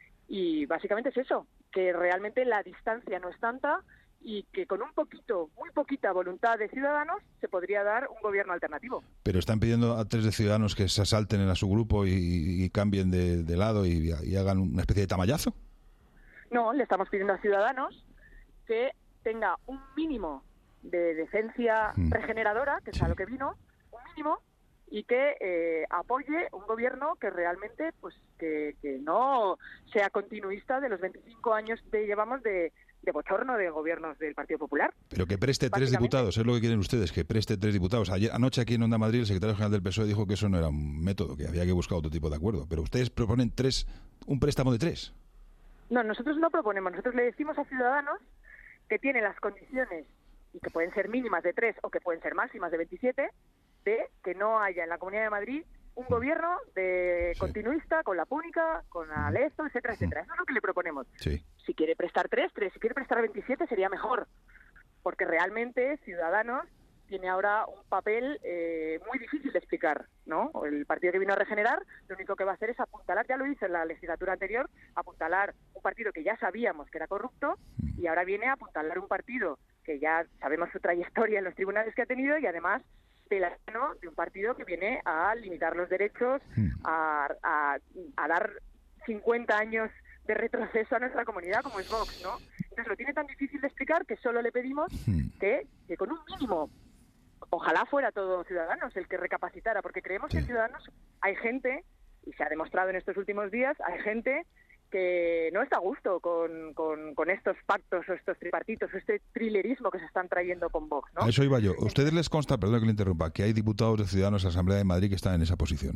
Y básicamente es eso, que realmente la distancia no es tanta y que con un poquito, muy poquita voluntad de Ciudadanos se podría dar un gobierno alternativo. Pero están pidiendo a tres de Ciudadanos que se asalten a su grupo y, y cambien de, de lado y, y hagan una especie de tamallazo. No, le estamos pidiendo a Ciudadanos que tenga un mínimo de decencia mm. regeneradora, que es sí. a lo que vino, un mínimo, y que eh, apoye un gobierno que realmente, pues, que, que no sea continuista de los veinticinco años que llevamos de, de bochorno de gobiernos del Partido Popular. Pero que preste tres diputados, es lo que quieren ustedes, que preste tres diputados. Ayer, anoche aquí en Onda Madrid, el secretario general del P S O E dijo que eso no era un método, que había que buscar otro tipo de acuerdo. Pero ustedes proponen tres, un préstamo de tres. No, nosotros no proponemos, nosotros le decimos a Ciudadanos que tiene las condiciones, y que pueden ser mínimas de tres o que pueden ser máximas de veintisiete, de que no haya en la Comunidad de Madrid un gobierno de sí. continuista con la púnica, con la lezo, etcétera, etcétera. Eso es lo que le proponemos. Sí. Si quiere prestar tres, tres, si quiere prestar veintisiete sería mejor, porque realmente Ciudadanos tiene ahora un papel eh, muy difícil de explicar, ¿no? El partido que vino a regenerar, lo único que va a hacer es apuntalar, ya lo hizo en la legislatura anterior, apuntalar un partido que ya sabíamos que era corrupto y ahora viene a apuntalar un partido que ya sabemos su trayectoria en los tribunales que ha tenido y además de la mano de un partido que viene a limitar los derechos, a, a, a dar cincuenta años de retroceso a nuestra comunidad como es Vox, ¿no? Entonces lo tiene tan difícil de explicar que solo le pedimos que, que con un mínimo, ojalá fuera todo Ciudadanos el que recapacitara, porque creemos sí. que en Ciudadanos hay gente, y se ha demostrado en estos últimos días, hay gente que no está a gusto con, con, con estos pactos o estos tripartitos o este trilerismo que se están trayendo con Vox, ¿no? A eso iba yo. ¿A ustedes les consta, perdón que le interrumpa, que hay diputados de Ciudadanos en la Asamblea de Madrid que están en esa posición?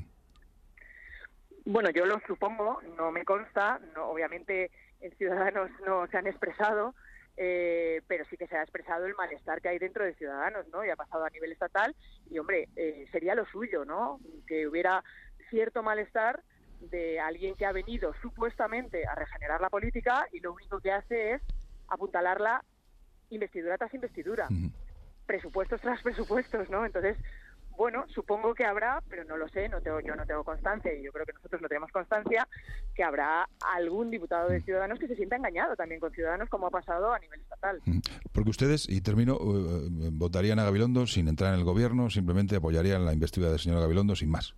Bueno, yo lo supongo, no me consta, no, obviamente en Ciudadanos no se han expresado, eh, pero sí que se ha expresado el malestar que hay dentro de Ciudadanos, ¿no? Y ha pasado a nivel estatal y, hombre, eh, sería lo suyo, ¿no? Que hubiera cierto malestar de alguien que ha venido supuestamente a regenerar la política y lo único que hace es apuntalarla investidura tras investidura, uh-huh. presupuestos tras presupuestos, ¿no? Entonces, bueno, supongo que habrá, pero no lo sé, no tengo, yo no tengo constancia y yo creo que nosotros no tenemos constancia, que habrá algún diputado de Ciudadanos que se sienta engañado también con Ciudadanos, como ha pasado a nivel estatal. Porque ustedes, y termino, uh, votarían a Gabilondo sin entrar en el gobierno, simplemente apoyarían la investidura del señor Gabilondo sin más.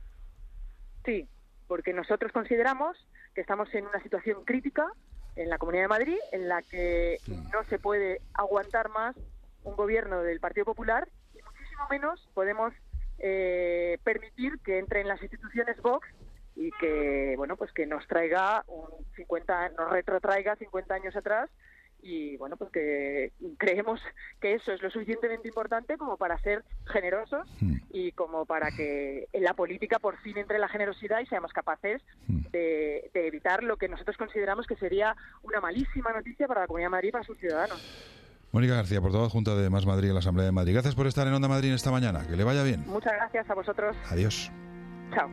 Sí, porque nosotros consideramos que estamos en una situación crítica en la Comunidad de Madrid en la que no se puede aguantar más un gobierno del Partido Popular y muchísimo menos podemos eh, permitir que entre en las instituciones Vox y que, bueno, pues que nos traiga un cincuenta, nos retrotraiga cincuenta años atrás y, bueno, pues que creemos que eso es lo suficientemente importante como para ser generosos y como para que en la política por fin entre la generosidad y seamos capaces de, de evitar lo que nosotros consideramos que sería una malísima noticia para la Comunidad de Madrid y para sus ciudadanos. Mónica García, portavoz Junta de Más Madrid en la Asamblea de Madrid. Gracias por estar en Onda Madrid esta mañana. Que le vaya bien. Muchas gracias a vosotros. Adiós. Chao.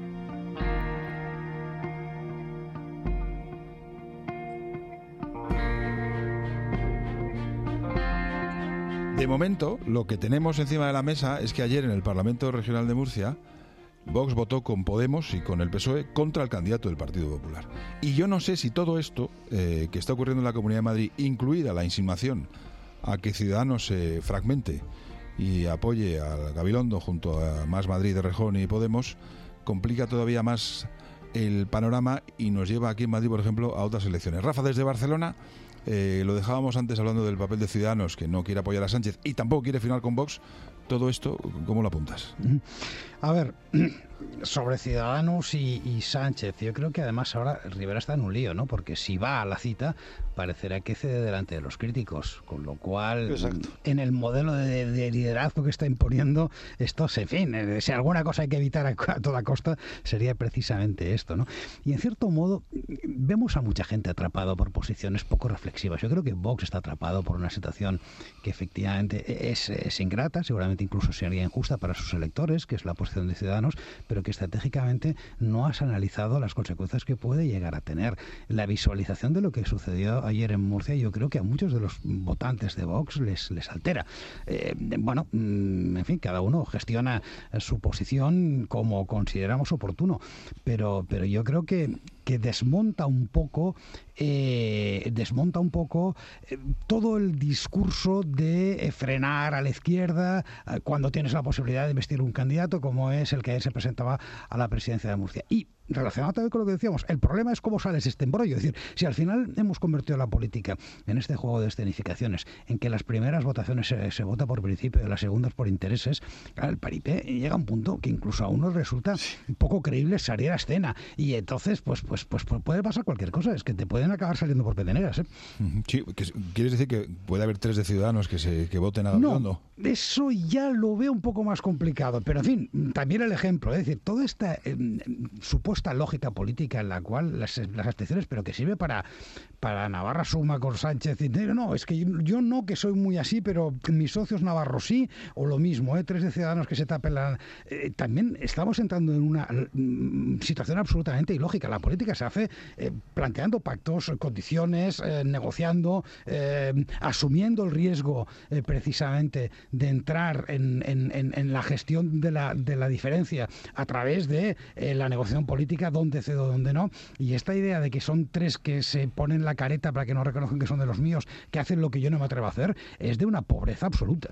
De momento, lo que tenemos encima de la mesa es que ayer en el Parlamento Regional de Murcia, Vox votó con Podemos y con el P S O E contra el candidato del Partido Popular. Y yo no sé si todo esto eh, que está ocurriendo en la Comunidad de Madrid, incluida la insinuación a que Ciudadanos se fragmente y apoye al Gabilondo junto a Más Madrid de Rejón y Podemos, complica todavía más el panorama y nos lleva aquí en Madrid, por ejemplo, a otras elecciones. Rafa, desde Barcelona, eh, lo dejábamos antes hablando del papel de Ciudadanos, que no quiere apoyar a Sánchez y tampoco quiere firmar con Vox. Todo esto, ¿cómo lo apuntas? A ver, sobre Ciudadanos y, y Sánchez, yo creo que además ahora Rivera está en un lío, ¿no? Porque si va a la cita, parecerá que cede delante de los críticos, con lo cual, Exacto. en el modelo de, de liderazgo que está imponiendo, esto, en fin, eh, si alguna cosa hay que evitar a, a toda costa, sería precisamente esto, ¿no? Y en cierto modo, vemos a mucha gente atrapado por posiciones poco reflexivas. Yo creo que Vox está atrapado por una situación que efectivamente es, es ingrata, seguramente incluso sería injusta para sus electores, que es la posición de Ciudadanos, pero que estratégicamente no has analizado las consecuencias que puede llegar a tener. La visualización de lo que sucedió ayer en Murcia, yo creo que a muchos de los votantes de Vox les, les altera. Eh, bueno, en fin, cada uno gestiona su posición como consideramos oportuno, pero, pero yo creo que que desmonta un poco eh, desmonta un poco eh, todo el discurso de eh, frenar a la izquierda eh, cuando tienes la posibilidad de investir un candidato como es el que ayer se presentaba a la presidencia de Murcia. Y relacionado también con lo que decíamos, el problema es cómo sales este embrollo. Es decir, si al final hemos convertido la política en este juego de escenificaciones, en que las primeras votaciones se, se vota por principio y las segundas por intereses, claro, el paripé llega a un punto que incluso a uno resulta poco creíble salir a escena. Y entonces, pues, pues, pues puede pasar cualquier cosa. Es que te pueden acabar saliendo por peteneras, ¿eh? Sí, ¿quieres decir que puede haber tres de Ciudadanos que se que voten a Gabilondo? No, eso ya lo veo un poco más complicado. Pero, en fin, también el ejemplo, es decir, toda esta eh, supuesta lógica política en la cual las, las abstenciones, pero que sirve para, para Navarra suma con Sánchez y no, es que yo, yo no, que soy muy así, pero mis socios navarros sí, o lo mismo, ¿eh? tres de Ciudadanos que se tapen la... Eh, también estamos entrando en una mm, situación absolutamente ilógica. La política se hace eh, planteando pactos, condiciones, eh, negociando, eh, asumiendo el riesgo eh, precisamente de entrar en, en, en, en la gestión de la, de la diferencia a través de eh, la negociación política, dónde cedo, dónde no. Y esta idea de que son tres que se ponen la careta para que no reconozcan que son de los míos, que hacen lo que yo no me atrevo a hacer, es de una pobreza absoluta.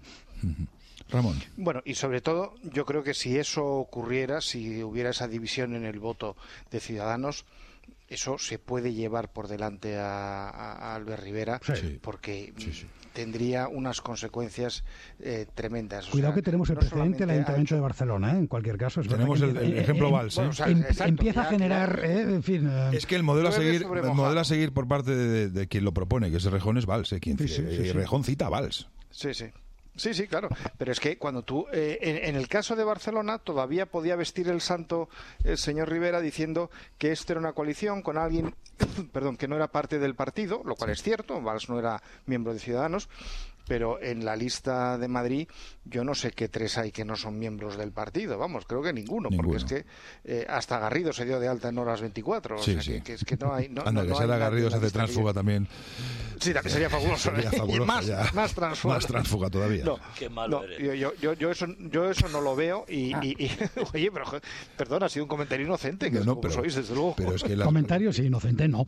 Ramón. Bueno, y sobre todo, yo creo que si eso ocurriera, si hubiera esa división en el voto de Ciudadanos, eso se puede llevar por delante a, a, a Albert Rivera, sí, porque sí, sí. tendría unas consecuencias eh, tremendas. Cuidado, o sea, que tenemos el no precedente del Ayuntamiento hecho... de Barcelona, ¿eh? En cualquier caso. Es tenemos el, el ejemplo eh, Valls. ¿eh? Bueno, o sea, em, exacto, empieza ya, a generar, ya, eh, en fin... Eh, es que el modelo a seguir el modelo a seguir por parte de, de, de quien lo propone, que es Rejón, es Valls. ¿eh? Quien, sí, sí, sí, Rejón cita a Valls. Sí, sí. Sí, sí, claro. Pero es que cuando tú, eh, en, en el caso de Barcelona, todavía podía vestir el santo el señor Rivera diciendo que esto era una coalición con alguien, perdón, que no era parte del partido, lo cual es cierto. Valls no era miembro de Ciudadanos. Pero en la lista de Madrid yo no sé qué tres hay que no son miembros del partido, vamos, creo que ninguno, ninguno. Porque es que eh, hasta Garrido se dio de alta en horas veinticuatro, sí, o sea sí. que, que es que no hay... No, Anda, no, que no sea Garrido se hace tránsfuga también. Sí, también sería fabuloso, sería ¿eh? fabuloso más, ya. más tránsfuga. Más tránsfuga todavía. No, qué malo no, eres. Yo, yo, yo, yo, eso, yo eso no lo veo y, y, y oye, pero perdón, ha sido un comentario inocente, que no, no, es como pero, sois, desde luego. Pero es que las... Comentario sí, inocente no.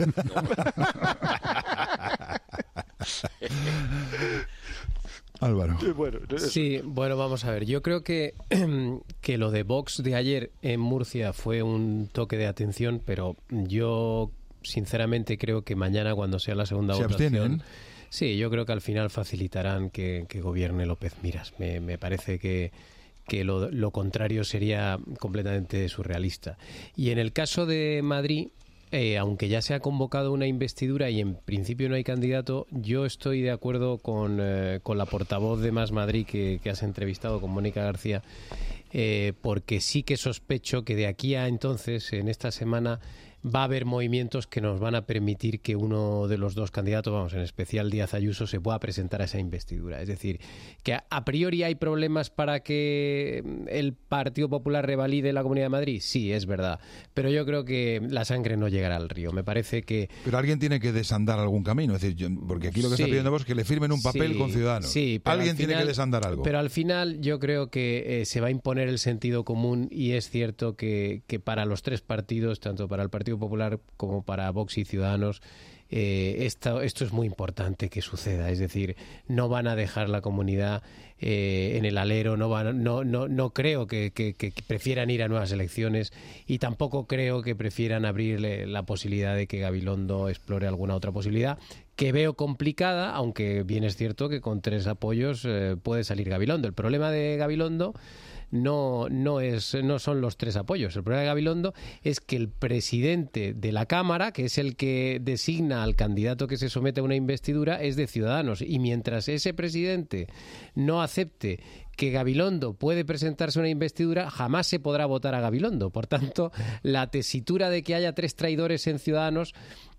Álvaro. Bueno, sí, bueno, vamos a ver. Yo creo que, que lo de Vox de ayer en Murcia fue un toque de atención, pero yo sinceramente creo que mañana, cuando sea la segunda ¿Se votación... abstienen? Sí, yo creo que al final facilitarán que, que gobierne López Miras. Me, me parece que, que lo, lo contrario sería completamente surrealista. Y en el caso de Madrid... Eh, aunque ya se ha convocado una investidura y en principio no hay candidato, yo estoy de acuerdo con, eh, con la portavoz de Más Madrid que, que has entrevistado, con Mónica García, eh, porque sí que sospecho que de aquí a entonces, en esta semana, va a haber movimientos que nos van a permitir que uno de los dos candidatos, vamos, en especial Díaz Ayuso, se pueda presentar a esa investidura. Es decir, que a, a priori hay problemas para que el Partido Popular revalide la Comunidad de Madrid. Sí, es verdad. Pero yo creo que la sangre no llegará al río. Me parece que... Pero alguien tiene que desandar algún camino. Es decir, yo, porque aquí lo que sí, está pidiendo vos es que le firmen un papel sí, con Ciudadanos. Sí, alguien final, tiene que desandar algo. Pero al final yo creo que eh, se va a imponer el sentido común y es cierto que, que para los tres partidos, tanto para el Partido Popular como para Vox y Ciudadanos, eh, esto, esto es muy importante que suceda. Es decir, no van a dejar la comunidad eh, en el alero, no, van, no, no, no creo que, que, que prefieran ir a nuevas elecciones y tampoco creo que prefieran abrirle la posibilidad de que Gabilondo explore alguna otra posibilidad, que veo complicada, aunque bien es cierto que con tres apoyos eh, puede salir Gabilondo. El problema de Gabilondo no, no, es, no son los tres apoyos. El problema de Gabilondo es que el presidente de la Cámara, que es el que designa al candidato que se somete a una investidura, es de Ciudadanos. Y mientras ese presidente no acepte que Gabilondo puede presentarse a una investidura, jamás se podrá votar a Gabilondo. Por tanto, la tesitura de que haya tres traidores en Ciudadanos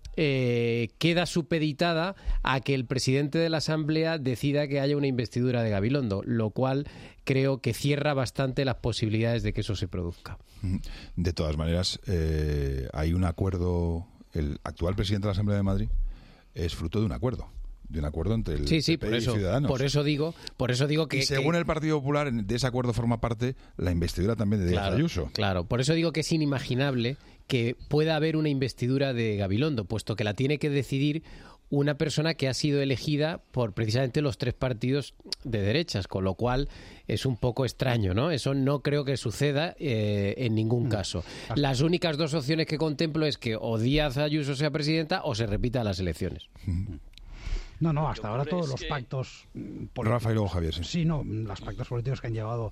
eh, queda supeditada a que el presidente de la Asamblea decida que haya una investidura de Gabilondo, lo cual creo que cierra bastante las posibilidades de que eso se produzca. De todas maneras, eh, hay un acuerdo. El actual presidente de la Asamblea de Madrid es fruto de un acuerdo. De un acuerdo entre el sí, sí, P P por eso, y Ciudadanos. Por eso digo, por eso digo que... Y según que... el Partido Popular, de ese acuerdo forma parte la investidura también de Díaz claro, Ayuso. Claro, por eso digo que es inimaginable que pueda haber una investidura de Gabilondo, puesto que la tiene que decidir una persona que ha sido elegida por precisamente los tres partidos de derechas, con lo cual es un poco extraño, ¿no? Eso no creo que suceda eh, en ningún caso. Las únicas dos opciones que contemplo es que o Díaz Ayuso sea presidenta o se repita las elecciones. No, no, hasta ahora todos los pactos políticos... Rafa y luego Javier, sí. Sí, no, los pactos políticos que han llevado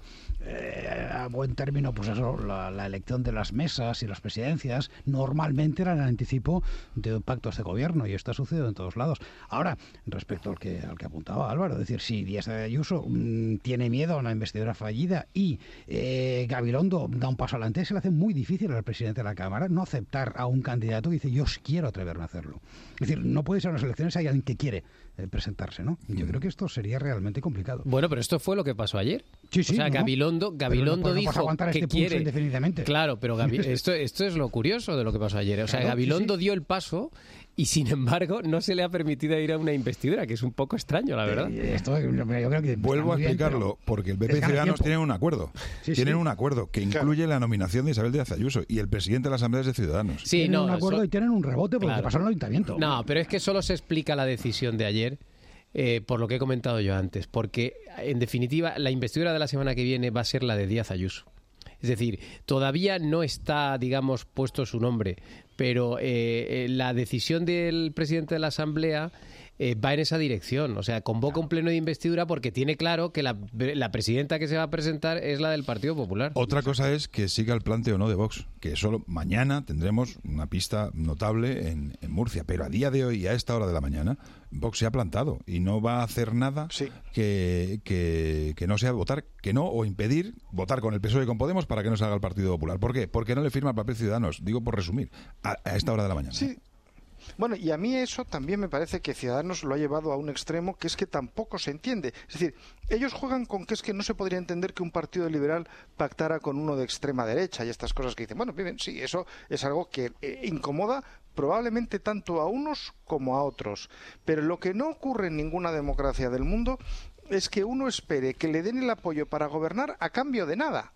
eh, a buen término, pues eso, la, la elección de las mesas y las presidencias, normalmente eran el anticipo de pactos de gobierno, y esto ha sucedido en todos lados. Ahora, respecto al que, al que apuntaba Álvaro, es decir, si Díaz Ayuso mmm, tiene miedo a una investidura fallida y eh, Gabilondo da un paso adelante, se le hace muy difícil al presidente de la Cámara no aceptar a un candidato que dice, yo quiero atreverme a hacerlo. Es decir, no puede ser unas elecciones, hay alguien que quiere eh, presentarse, ¿no? Yo creo que esto sería realmente complicado. Bueno, pero esto fue lo que pasó ayer. Sí, sí, o sea, ¿no? Gabilondo, Gabilondo no, no dijo que este quiere indefinidamente. Claro, pero Gabi... esto, esto es lo curioso de lo que pasó ayer. O sea, claro, Gabilondo sí, sí. dio el paso y, sin embargo, no se le ha permitido ir a una investidura, que es un poco extraño, la verdad. Eh, esto, yo creo que Vuelvo a explicarlo, bien, porque el P P y Ciudadanos tienen un acuerdo. Sí, tienen sí. un acuerdo que incluye claro. la nominación de Isabel Díaz Ayuso, y el presidente de la Asamblea es de Ciudadanos. Sí, tienen no, un acuerdo so... y tienen un rebote porque claro. pasó en el ayuntamiento. No, pero es que solo se explica la decisión de ayer eh, por lo que he comentado yo antes, porque en definitiva la investidura de la semana que viene va a ser la de Díaz Ayuso. Es decir, todavía no está, digamos, puesto su nombre, pero eh, la decisión del presidente de la Asamblea eh, va en esa dirección. O sea, convoca un pleno de investidura porque tiene claro que la, la presidenta que se va a presentar es la del Partido Popular. Otra cosa es que siga el planteo o no de Vox, que solo mañana tendremos una pista notable en, en Murcia, pero a día de hoy, a esta hora de la mañana, Vox se ha plantado y no va a hacer nada sí. que, que, que no sea votar, que no, o impedir votar con el P S O E y con Podemos para que no salga el Partido Popular. ¿Por qué? Porque no le firma el papel Ciudadanos, digo por resumir, a, a esta hora de la mañana. Sí. Bueno, y a mí eso también me parece que Ciudadanos lo ha llevado a un extremo que es que tampoco se entiende. Es decir, ellos juegan con que es que no se podría entender que un partido liberal pactara con uno de extrema derecha y estas cosas que dicen. Bueno, bien, sí, eso es algo que eh, incomoda probablemente tanto a unos como a otros. Pero lo que no ocurre en ninguna democracia del mundo es que uno espere que le den el apoyo para gobernar a cambio de nada.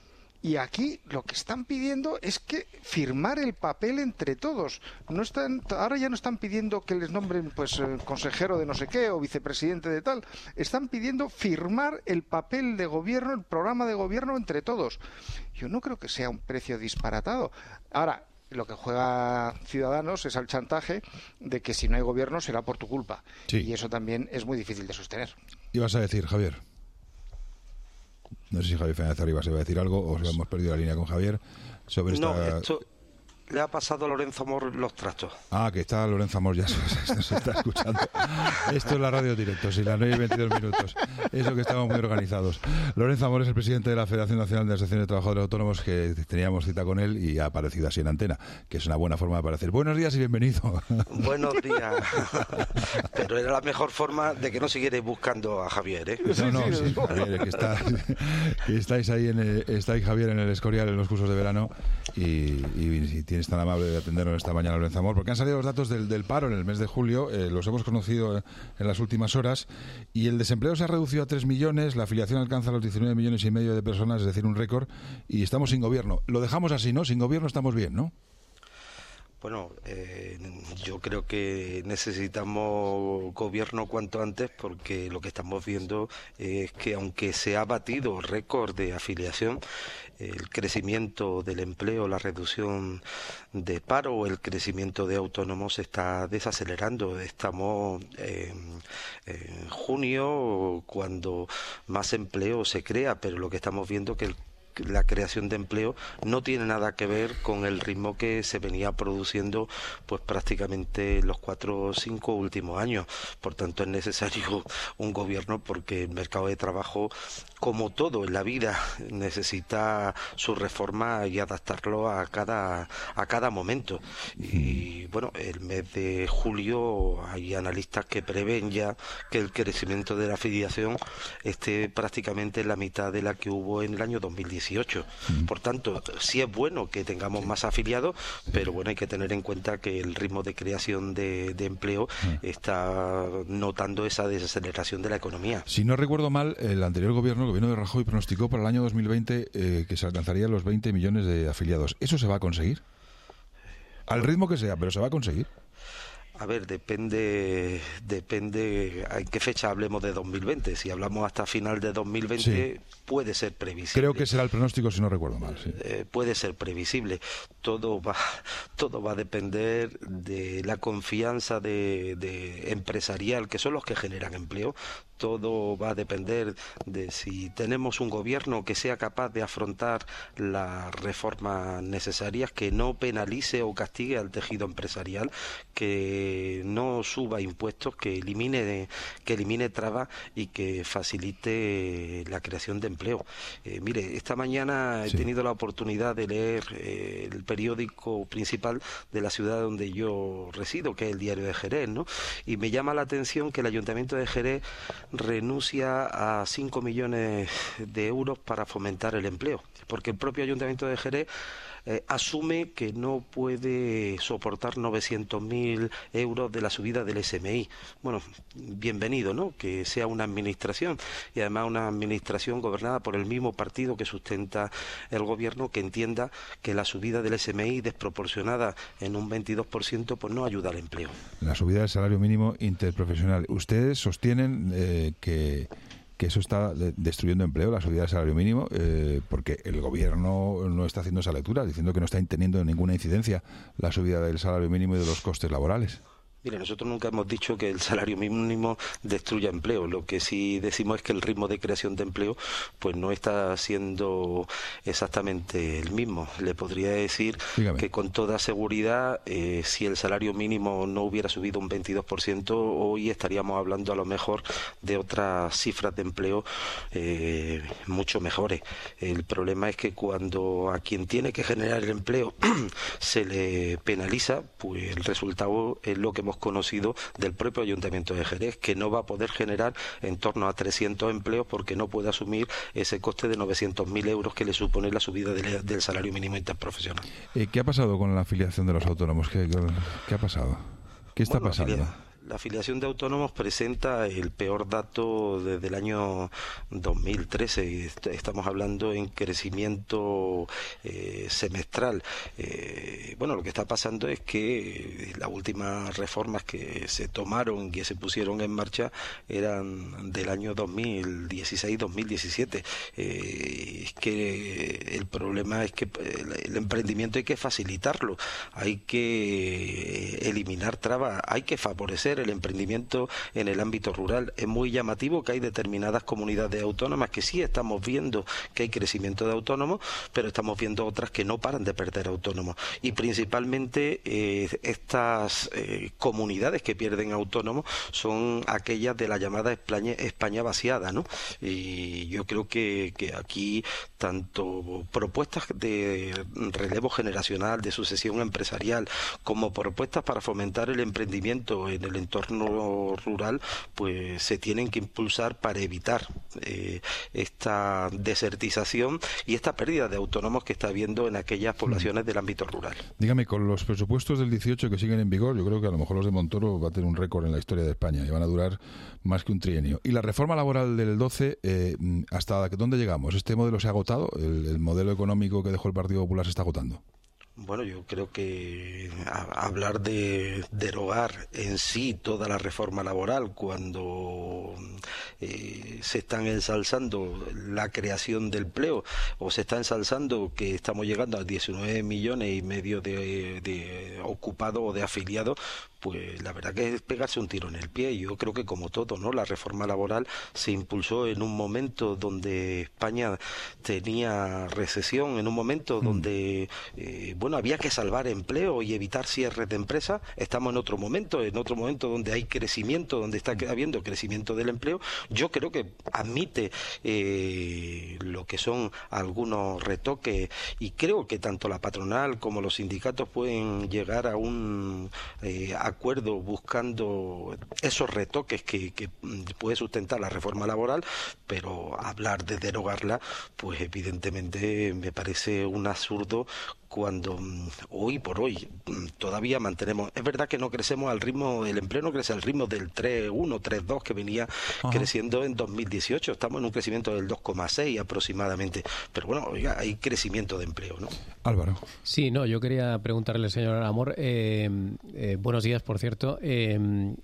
Y aquí lo que están pidiendo es que firmar el papel entre todos. No están, ahora ya no están pidiendo que les nombren pues eh, consejero de no sé qué o vicepresidente de tal. Están pidiendo firmar el papel de gobierno, el programa de gobierno entre todos. Yo no creo que sea un precio disparatado. Ahora, lo que juega Ciudadanos es al chantaje de que si no hay gobierno será por tu culpa. Sí. Y eso también es muy difícil de sostener. ¿Ibas a decir, Javier? No sé si Javier Fernández Arribas se va a decir algo o si hemos perdido la línea con Javier sobre esta... No, esto le ha pasado a Lorenzo Amor los trastos. Ah, que está Lorenzo Amor, ya se, se está escuchando. Esto es la radio directo, si las nueve y veintidós minutos. Eso que estamos muy organizados. Lorenzo Amor es el presidente de la Federación Nacional de Asociaciones de Trabajadores Autónomos, que teníamos cita con él y ha aparecido así en antena, que es una buena forma de aparecer. Buenos días y bienvenido. Buenos días. Pero era la mejor forma de que no siguierais buscando a Javier, ¿eh? No, no, sí, Javier, que, está, que estáis ahí, en el, estáis Javier en el Escorial en los cursos de verano y, y, y tiene es tan amable de atendernos esta mañana, Lorenzo Amor, porque han salido los datos del, del paro en el mes de julio, eh, los hemos conocido en las últimas horas, y el desempleo se ha reducido a tres millones, la afiliación alcanza los diecinueve millones y medio de personas, es decir, un récord, y estamos sin gobierno. Lo dejamos así, ¿no? Sin gobierno estamos bien, ¿no? Bueno, eh, yo creo que necesitamos gobierno cuanto antes, porque lo que estamos viendo es que aunque se ha batido récord de afiliación, el crecimiento del empleo, la reducción de paro, el crecimiento de autónomos se está desacelerando. Estamos en, en junio, cuando más empleo se crea, pero lo que estamos viendo es que el la creación de empleo no tiene nada que ver con el ritmo que se venía produciendo pues prácticamente los cuatro o cinco últimos años. Por tanto, es necesario un gobierno, porque el mercado de trabajo, como todo en la vida, necesita su reforma y adaptarlo a cada a cada momento. Y bueno, el mes de julio hay analistas que prevén ya que el crecimiento de la afiliación esté prácticamente en la mitad de la que hubo en el año dos mil dieciocho. Por tanto, sí es bueno que tengamos más afiliados, pero bueno, hay que tener en cuenta que el ritmo de creación de, de empleo está notando esa desaceleración de la economía. Si no recuerdo mal, el anterior gobierno, el gobierno de Rajoy, pronosticó para el año dos mil veinte eh, que se alcanzarían los veinte millones de afiliados. ¿Eso se va a conseguir? Al ritmo que sea, pero ¿se va a conseguir? A ver, depende depende en qué fecha hablemos de dos mil veinte. Si hablamos hasta final de dos mil veinte, sí, puede ser previsible. Creo que será el pronóstico, si no recuerdo mal. Sí. Eh, puede ser previsible. Todo va todo va a depender de la confianza de, de empresarial, que son los que generan empleo. Todo va a depender de si tenemos un gobierno que sea capaz de afrontar las reformas necesarias, que no penalice o castigue al tejido empresarial, que no suba impuestos, que elimine que elimine trabas y que facilite la creación de empleo. Eh, mire, esta mañana he sí. tenido la oportunidad de leer eh, el periódico principal de la ciudad donde yo resido, que es el Diario de Jerez, ¿no? Y me llama la atención que el Ayuntamiento de Jerez renuncia a cinco millones de euros para fomentar el empleo, porque el propio Ayuntamiento de Jerez eh, asume que no puede soportar novecientos mil euros de la subida del S M I. Bueno, bienvenido, ¿no?, que sea una administración, y además una administración gobernada por el mismo partido que sustenta el gobierno, que entienda que la subida del S M I desproporcionada en un veintidós por ciento pues no ayuda al empleo. La subida del salario mínimo interprofesional. Ustedes sostienen eh, que que eso está destruyendo empleo, la subida del salario mínimo, eh, porque el gobierno no está haciendo esa lectura, diciendo que no está teniendo ninguna incidencia la subida del salario mínimo y de los costes laborales. Mire, nosotros nunca hemos dicho que el salario mínimo destruya empleo. Lo que sí decimos es que el ritmo de creación de empleo pues no está siendo exactamente el mismo. Le podría decir Dígame. que con toda seguridad, eh, si el salario mínimo no hubiera subido un veintidós por ciento, hoy estaríamos hablando a lo mejor de otras cifras de empleo eh, mucho mejores. El problema es que cuando a quien tiene que generar el empleo se le penaliza, pues el resultado es lo que hemos conocido del propio Ayuntamiento de Jerez, que no va a poder generar en torno a trescientos empleos porque no puede asumir ese coste de novecientos mil euros que le supone la subida del, del salario mínimo interprofesional. Eh, ¿Qué ha pasado con la afiliación de los autónomos? ¿Qué, qué ha pasado? ¿Qué está bueno, pasando? Afilia... La afiliación de autónomos presenta el peor dato desde el año dos mil trece. Estamos hablando en crecimiento eh, semestral. Eh, bueno, lo que está pasando es que las últimas reformas que se tomaron y que se pusieron en marcha eran del año dos mil dieciséis dos mil diecisiete. Eh, es que el problema es que el, el emprendimiento hay que facilitarlo, hay que eliminar trabas, hay que favorecer el emprendimiento en el ámbito rural. Es muy llamativo que hay determinadas comunidades autónomas que sí estamos viendo que hay crecimiento de autónomos, pero estamos viendo otras que no paran de perder autónomos. Y principalmente eh, estas eh, comunidades que pierden autónomos son aquellas de la llamada España, España vaciada, ¿no? Y yo creo que, que aquí tanto propuestas de relevo generacional, de sucesión empresarial, como propuestas para fomentar el emprendimiento en el entorno rural, pues se tienen que impulsar para evitar eh, esta desertización y esta pérdida de autónomos que está habiendo en aquellas poblaciones del ámbito rural. Dígame, con los presupuestos del dieciocho que siguen en vigor, yo creo que a lo mejor los de Montoro va a tener un récord en la historia de España y van a durar más que un trienio. Y la reforma laboral del doce, eh, ¿hasta dónde llegamos? ¿Este modelo se ha agotado? ¿El, el modelo económico que dejó el Partido Popular se está agotando? Bueno, yo creo que a, hablar de derogar en sí toda la reforma laboral cuando eh, se están ensalzando la creación de empleo o se está ensalzando que estamos llegando a diecinueve millones y medio de, de ocupados o de afiliados, pues la verdad que es pegarse un tiro en el pie. Yo creo que como todo, ¿no? La reforma laboral se impulsó en un momento donde España tenía recesión, en un momento mm. donde eh, bueno, había que salvar empleo y evitar cierres de empresas. Estamos en otro momento, en otro momento donde hay crecimiento, donde está habiendo crecimiento del empleo. Yo creo que admite eh, lo que son algunos retoques y creo que tanto la patronal como los sindicatos pueden llegar a un eh, acuerdo buscando esos retoques que, que puede sustentar la reforma laboral, pero hablar de derogarla, pues evidentemente me parece un absurdo cuando hoy por hoy todavía mantenemos, es verdad que no crecemos al ritmo, el empleo no crece al ritmo del tres uno, tres dos que venía Ajá. creciendo en dos mil dieciocho, estamos en un crecimiento del dos coma seis aproximadamente, pero bueno, oiga, hay crecimiento de empleo, ¿no? Álvaro. Sí, no, yo quería preguntarle al señor Amor, eh, eh, buenos días, por cierto, eh,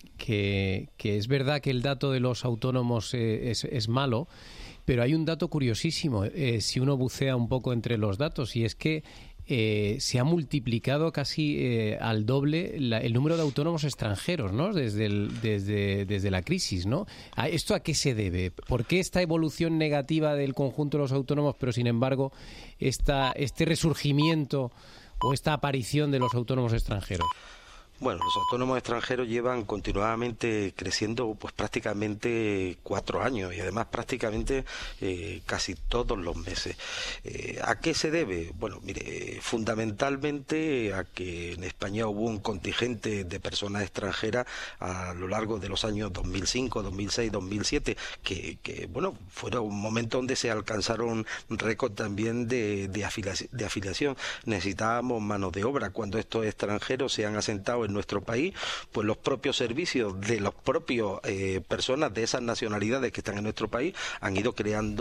que, que es verdad que el dato de los autónomos eh, es, es malo, pero hay un dato curiosísimo, eh, si uno bucea un poco entre los datos, y es que Eh, se ha multiplicado casi eh, al doble la, el número de autónomos extranjeros, ¿no? Desde, el, desde, desde la crisis, ¿no? ¿Esto a qué se debe? ¿Por qué esta evolución negativa del conjunto de los autónomos, pero sin embargo esta, este resurgimiento o esta aparición de los autónomos extranjeros? Bueno, los autónomos extranjeros llevan continuadamente creciendo pues prácticamente cuatro años y además prácticamente eh, casi todos los meses. Eh, ¿A qué se debe? Bueno, mire, fundamentalmente a que en España hubo un contingente de personas extranjeras a lo largo de los años dos mil cinco, dos mil seis, dos mil siete, que, que bueno, fueron un momento donde se alcanzaron récord también de, de, afiliación, de afiliación. Necesitábamos mano de obra. Cuando estos extranjeros se han asentado en nuestro país, pues los propios servicios de los propios eh, personas de esas nacionalidades que están en nuestro país han ido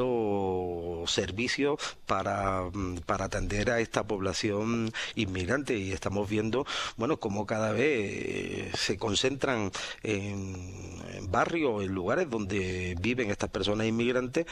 creando servicios para, para atender a esta población inmigrante y estamos viendo, bueno, como cada vez eh, se concentran en, en barrios, en lugares donde viven estas personas inmigrantes,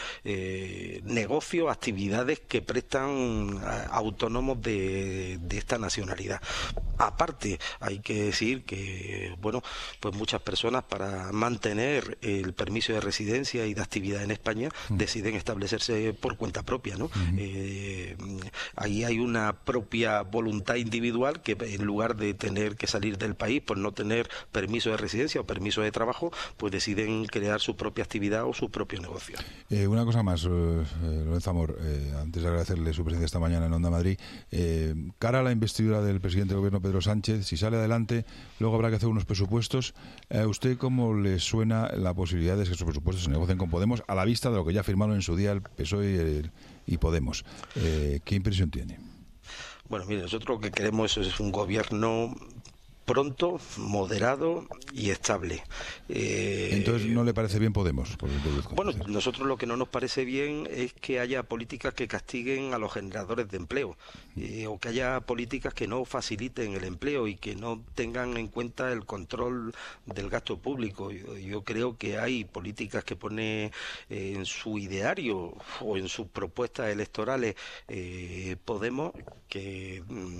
eh, negocios, actividades que prestan a, autónomos de, de esta nacionalidad. Aparte, hay que decir que, bueno, pues muchas personas para mantener el permiso de residencia y de actividad en España mm. deciden establecerse por cuenta propia, ¿no? Mm. Eh, ahí hay una propia voluntad individual que en lugar de tener que salir del país por no tener permiso de residencia o permiso de trabajo, pues deciden crear su propia actividad o su propio negocio. Eh, una cosa más, eh, Lorenzo Amor, eh, antes de agradecerle su presencia esta mañana en Onda Madrid, eh, cara a la investidura del presidente del Gobierno, Pedro Sánchez, si sale adelante, luego habrá que hacer unos presupuestos. ¿A usted cómo le suena la posibilidad de que esos presupuestos se negocien con Podemos a la vista de lo que ya firmaron en su día el P S O E y, el, y Podemos? Eh, ¿Qué impresión tiene? Bueno, mire, nosotros lo que queremos es un gobierno pronto, moderado y estable. Eh, Entonces, ¿no le parece bien Podemos? Por bueno, nosotros lo que no nos parece bien es que haya políticas que castiguen a los generadores de empleo eh, o que haya políticas que no faciliten el empleo y que no tengan en cuenta el control del gasto público. Yo, yo creo que hay políticas que pone eh, en su ideario o en sus propuestas electorales eh, Podemos que mm,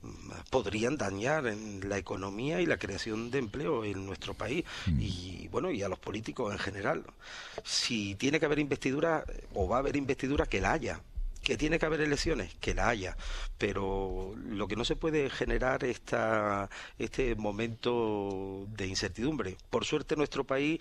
podrían dañar en la economía economía y la creación de empleo en nuestro país mm. y bueno, y a los políticos en general. Si tiene que haber investidura o va a haber investidura, que la haya. Que tiene que haber elecciones, que la haya, pero lo que no se puede generar esta, este momento de incertidumbre. Por suerte nuestro país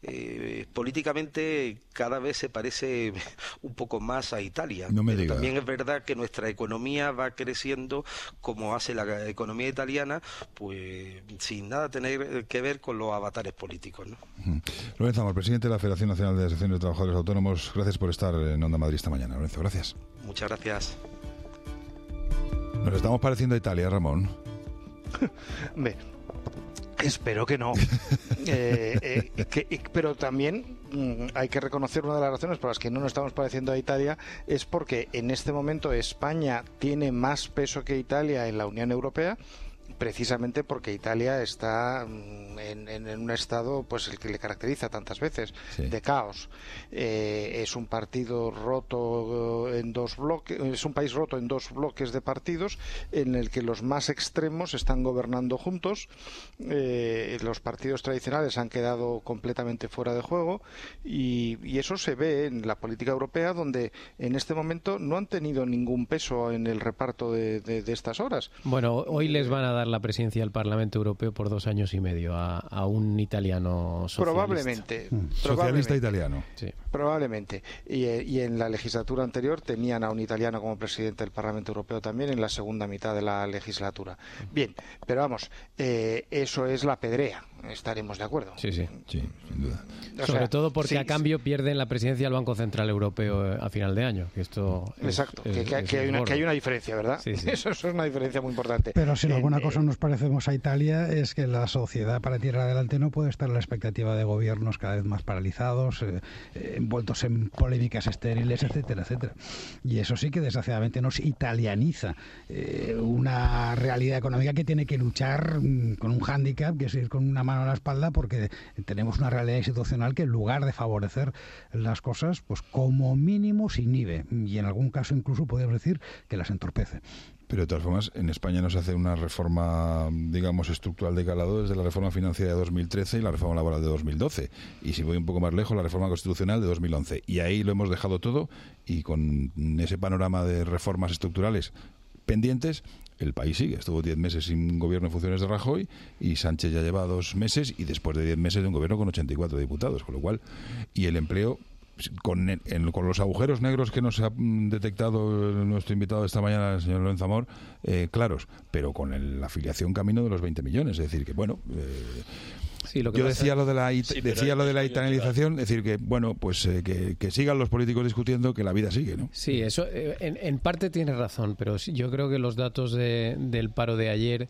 eh, políticamente cada vez se parece un poco más a Italia. No me pero diga. También es verdad que nuestra economía va creciendo como hace la economía italiana, pues sin nada tener que ver con los avatares políticos, ¿no? Uh-huh. Lorenzo Amor, presidente de la Federación Nacional de Asociaciones de Trabajadores Autónomos, gracias por estar en Onda Madrid esta mañana. Lorenzo, gracias. Muchas gracias. Nos estamos pareciendo a Italia, Ramón. Espero que no. eh, eh, que, pero también mm, hay que reconocer una de las razones por las que no nos estamos pareciendo a Italia es porque en este momento España tiene más peso que Italia en la Unión Europea, precisamente porque Italia está en, en, en un estado, pues el que le caracteriza tantas veces, sí. de caos. Eh, es un partido roto en dos bloques, es un país roto en dos bloques de partidos, en el que los más extremos están gobernando juntos. Eh, los partidos tradicionales han quedado completamente fuera de juego y, y eso se ve en la política europea, donde en este momento no han tenido ningún peso en el reparto de, de, de estas horas. Bueno, hoy les van a dar la presidencia del Parlamento Europeo por dos años y medio a, a un italiano socialista. Probablemente. Mm. Socialista italiano. Sí. Probablemente. Y, y en la legislatura anterior tenían a un italiano como presidente del Parlamento Europeo también en la segunda mitad de la legislatura. Bien, pero vamos, eh, eso es la pedrea. Estaremos de acuerdo. Sí, sí, sí, sin duda. O Sobre sea, todo porque sí, a cambio pierden la presidencia del Banco Central Europeo a final de año. Que esto Exacto, es, que, es, que, es que, hay una, que hay una diferencia, ¿verdad? Sí, sí. Eso, eso es una diferencia muy importante. Pero si en alguna eh, cosa nos parecemos a Italia es que la sociedad para tirar adelante no puede estar a la expectativa de gobiernos cada vez más paralizados, eh, eh, envueltos en polémicas estériles, etcétera, etcétera. Y eso sí que desgraciadamente nos italianiza eh, una realidad económica que tiene que luchar mm, con un hándicap, que es ir con una mano a la espalda, porque tenemos una realidad institucional que en lugar de favorecer las cosas, pues como mínimo se inhibe y en algún caso incluso podemos decir que las entorpece. Pero de todas formas, en España no se hace una reforma, digamos, estructural de calado desde la reforma financiera de dos mil trece y la reforma laboral de dos mil doce. Y si voy un poco más lejos, la reforma constitucional de dos mil once. Y ahí lo hemos dejado todo, y con ese panorama de reformas estructurales pendientes, el país sigue. Estuvo diez meses sin gobierno en funciones de Rajoy y Sánchez ya lleva dos meses y después de diez meses de un gobierno con ochenta y cuatro diputados, con lo cual, y el empleo con, en, con los agujeros negros que nos ha detectado nuestro invitado esta mañana, el señor Lorenzo Amor, eh, claros, pero con el, la afiliación camino de los veinte millones, es decir que bueno, eh, sí, lo que yo pasa... decía lo de la it- sí, decía lo de la italianización, es decir que bueno, pues eh, que, que sigan los políticos discutiendo, que la vida sigue, ¿no? Sí, eso eh, en, en parte tiene razón, pero yo creo que los datos de, del paro de ayer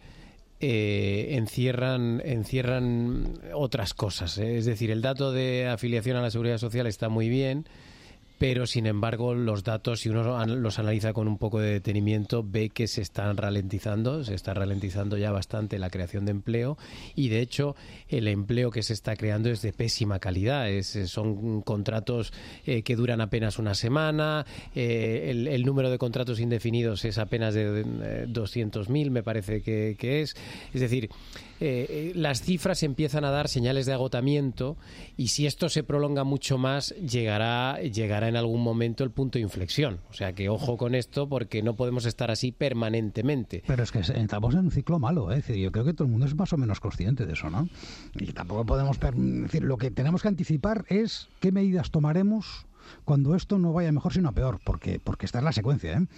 Eh, encierran encierran otras cosas, ¿eh? Es decir, el dato de afiliación a la Seguridad Social está muy bien, pero sin embargo los datos, si uno los analiza con un poco de detenimiento, ve que se están ralentizando, se está ralentizando ya bastante la creación de empleo, y de hecho el empleo que se está creando es de pésima calidad, es, son contratos eh, que duran apenas una semana, eh, el, el número de contratos indefinidos es apenas de, de doscientos mil, me parece que, que es, es decir, eh, las cifras empiezan a dar señales de agotamiento, y si esto se prolonga mucho más, llegará, llegará en algún momento el punto de inflexión. O sea que ojo con esto, porque no podemos estar así permanentemente. Pero es que estamos en un ciclo malo, ¿eh? Yo creo que todo el mundo es más o menos consciente de eso, ¿no? Y tampoco podemos... Per- decir, lo que tenemos que anticipar es qué medidas tomaremos cuando esto no vaya mejor sino peor, porque, porque esta es la secuencia, ¿eh?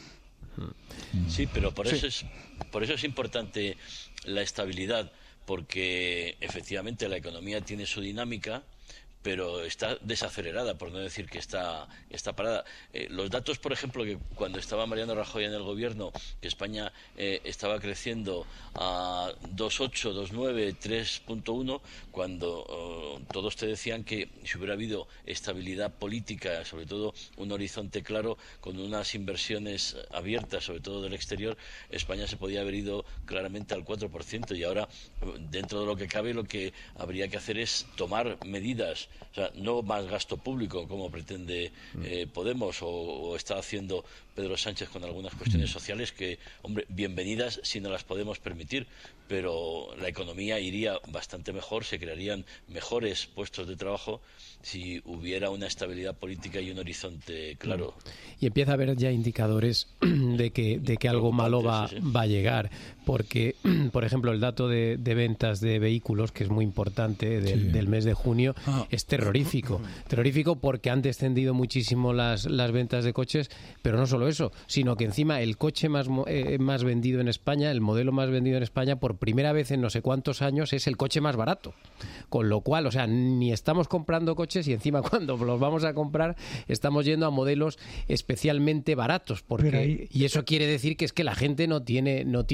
Sí, pero por Sí. eso es por eso es importante la estabilidad, porque efectivamente la economía tiene su dinámica, pero está desacelerada, por no decir que está, está parada. Eh, los datos, por ejemplo, que cuando estaba Mariano Rajoy en el gobierno, que España eh, estaba creciendo a dos coma ocho, dos coma nueve, tres punto uno, cuando oh, todos te decían que si hubiera habido estabilidad política, sobre todo un horizonte claro, con unas inversiones abiertas, sobre todo del exterior, España se podía haber ido claramente al cuatro por ciento, y ahora, dentro de lo que cabe, lo que habría que hacer es tomar medidas. O sea, no más gasto público como pretende eh, Podemos o, o está haciendo Pedro Sánchez con algunas cuestiones sociales que, hombre, bienvenidas si no las podemos permitir, pero la economía iría bastante mejor, se crearían mejores puestos de trabajo si hubiera una estabilidad política y un horizonte claro. Y empieza a haber ya indicadores de que, de que algo malo va, sí, sí. va a llegar, porque, por ejemplo, el dato de, de ventas de vehículos, que es muy importante, del, Sí. del mes de junio, Ah. es terrorífico. Terrorífico porque han descendido muchísimo las, las ventas de coches, pero no solo eso, sino que encima el coche más, mo- eh, más vendido en España, el modelo más vendido en España, por primera vez en no sé cuántos años, es el coche más barato. Con lo cual, o sea, ni estamos comprando coches, y encima cuando los vamos a comprar estamos yendo a modelos especialmente baratos, porque Pero ahí- y eso quiere decir que es que la gente no tiene no tiene o no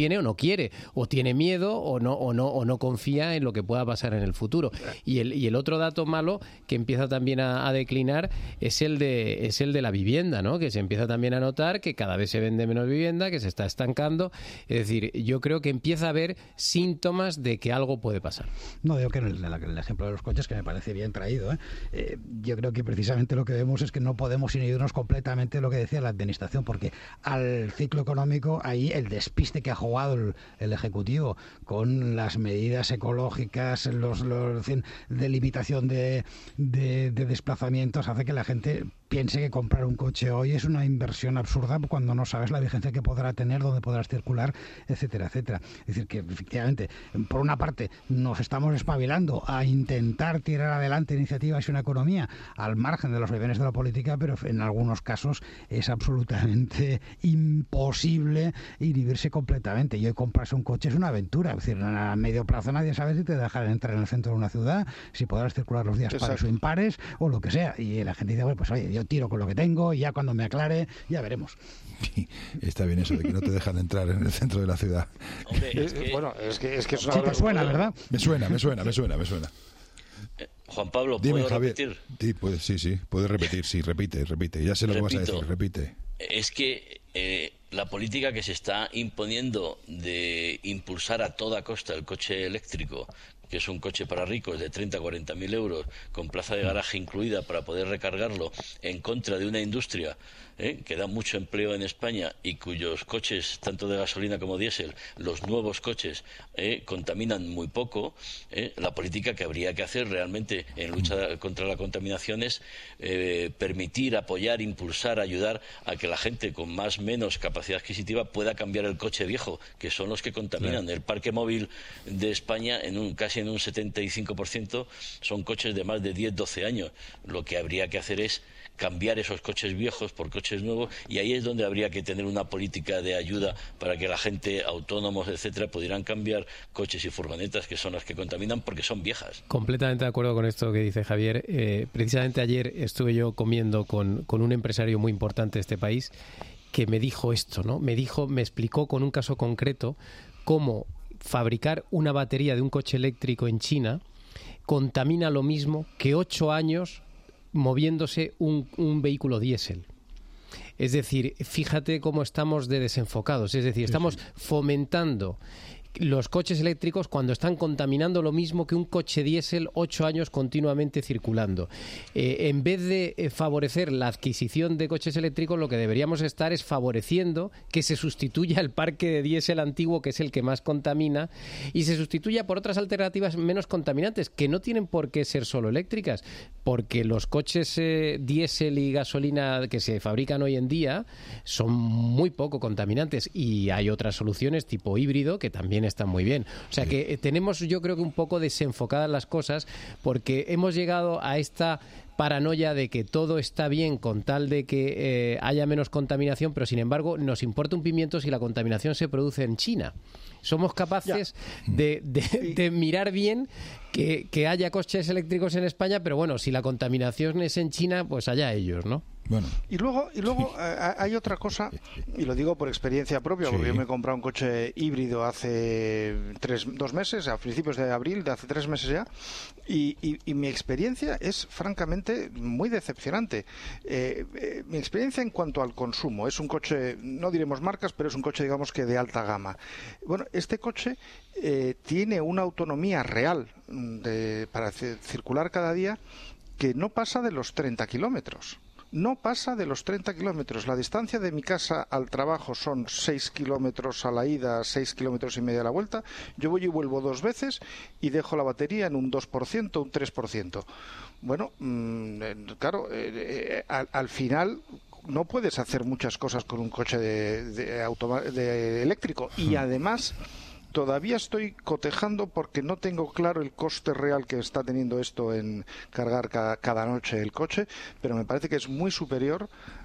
quiere, o tiene miedo o no, o no, o no confía en lo que pueda pasar en el futuro. Y el, y el otro dato malo que empieza también a, a declinar es el de es el de la vivienda, ¿no? Que se empieza también a notar que cada vez se vende menos vivienda, que se está estancando. Es decir, yo creo que empieza a haber síntomas de que algo puede pasar. No, digo que en el, el ejemplo de los coches, que me parece bien traído, ¿eh? Eh, yo creo que precisamente lo que vemos es que no podemos inhibirnos completamente de lo que decía la administración, porque al ciclo económico ahí el despiste que ha jugado el, el Ejecutivo con las medidas ecológicas, los, los de limitación de, de, de desplazamientos, hace que la gente piense que comprar un coche hoy es una inversión absurda cuando no sabes la vigencia que podrá tener, dónde podrás circular, etcétera, etcétera. Es decir, que efectivamente, por una parte, nos estamos espabilando a intentar tirar adelante iniciativas y una economía al margen de los vaivenes de la política, pero en algunos casos es absolutamente imposible inhibirse completamente. Y hoy comprarse un coche es una aventura. Es decir, a medio plazo nadie sabe si te dejarán entrar en el centro de una ciudad, si podrás circular los días Exacto. pares o impares, o lo que sea. Y la gente dice, bueno, pues oye, yo tiro con lo que tengo y ya cuando me aclare, ya veremos. Sí, está bien eso de que no te dejan entrar en el centro de la ciudad. Hombre, es que... Bueno, es que es, que es una... Sí te suena, ¿verdad? Me suena, me suena, me suena, me suena. Eh, Juan Pablo, Dime, ¿puedo Javier. repetir? Sí, puedes, sí, sí, puedes repetir, sí, repite, repite. Ya sé lo Repito. que vas a decir, repite. Es que eh, la política que se está imponiendo de impulsar a toda costa el coche eléctrico, que es un coche para ricos de treinta a cuarenta mil euros, con plaza de garaje incluida para poder recargarlo, en contra de una industria ¿eh? que da mucho empleo en España y cuyos coches, tanto de gasolina como diésel, los nuevos coches, ¿eh? contaminan muy poco, ¿eh? la política que habría que hacer realmente en lucha contra la contaminación es eh, permitir, apoyar, impulsar, ayudar a que la gente con más menos capacidad adquisitiva pueda cambiar el coche viejo, que son los que contaminan. Claro. El parque móvil de España, en un casi en un setenta y cinco por ciento, son coches de más de diez, doce años. Lo que habría que hacer es cambiar esos coches viejos por coches nuevos, y ahí es donde habría que tener una política de ayuda para que la gente, autónomos, etcétera, pudieran cambiar coches y furgonetas que son las que contaminan porque son viejas. Completamente de acuerdo con esto que dice Javier. Eh, precisamente ayer estuve yo comiendo con, con un empresario muy importante de este país que me dijo esto, ¿no? Me dijo, me explicó con un caso concreto cómo fabricar una batería de un coche eléctrico en China contamina lo mismo que ocho años moviéndose un, un vehículo diésel. Es decir, fíjate cómo estamos de desenfocados. Es decir, estamos fomentando los coches eléctricos cuando están contaminando lo mismo que un coche diésel ocho años continuamente circulando. Eh, en vez de eh, favorecer la adquisición de coches eléctricos, lo que deberíamos estar es favoreciendo que se sustituya el parque de diésel antiguo, que es el que más contamina, y se sustituya por otras alternativas menos contaminantes, que no tienen por qué ser solo eléctricas, porque los coches eh, diésel y gasolina que se fabrican hoy en día son muy poco contaminantes, y hay otras soluciones tipo híbrido que también están muy bien. O sea que eh, tenemos, yo creo que un poco desenfocadas las cosas, porque hemos llegado a esta paranoia de que todo está bien con tal de que eh, haya menos contaminación, pero sin embargo nos importa un pimiento si la contaminación se produce en China. Somos capaces de, de, de mirar bien que, que haya coches eléctricos en España, pero bueno, si la contaminación es en China, pues allá ellos, ¿no? Bueno. Y luego, y luego eh, hay otra cosa, y lo digo por experiencia propia, sí. porque yo me he comprado un coche híbrido hace tres, dos meses, a principios de abril, de hace tres meses ya, y, y, y mi experiencia es francamente muy decepcionante. Eh, eh, mi experiencia en cuanto al consumo, es un coche, no diremos marcas, pero es un coche, digamos que de alta gama. Bueno, este coche eh, tiene una autonomía real de, para circular cada día que no pasa de los treinta kilómetros. No pasa de los treinta kilómetros. La distancia de mi casa al trabajo son seis kilómetros a la ida, seis kilómetros y medio a la vuelta. Yo voy y vuelvo dos veces y dejo la batería en un dos por ciento, un tres por ciento. Bueno, mmm, claro, eh, eh, al, al final no puedes hacer muchas cosas con un coche de, de, automa- de eléctrico, y además todavía estoy cotejando porque no tengo claro el coste real que está teniendo esto en cargar cada, cada noche el coche, pero me parece que es muy superior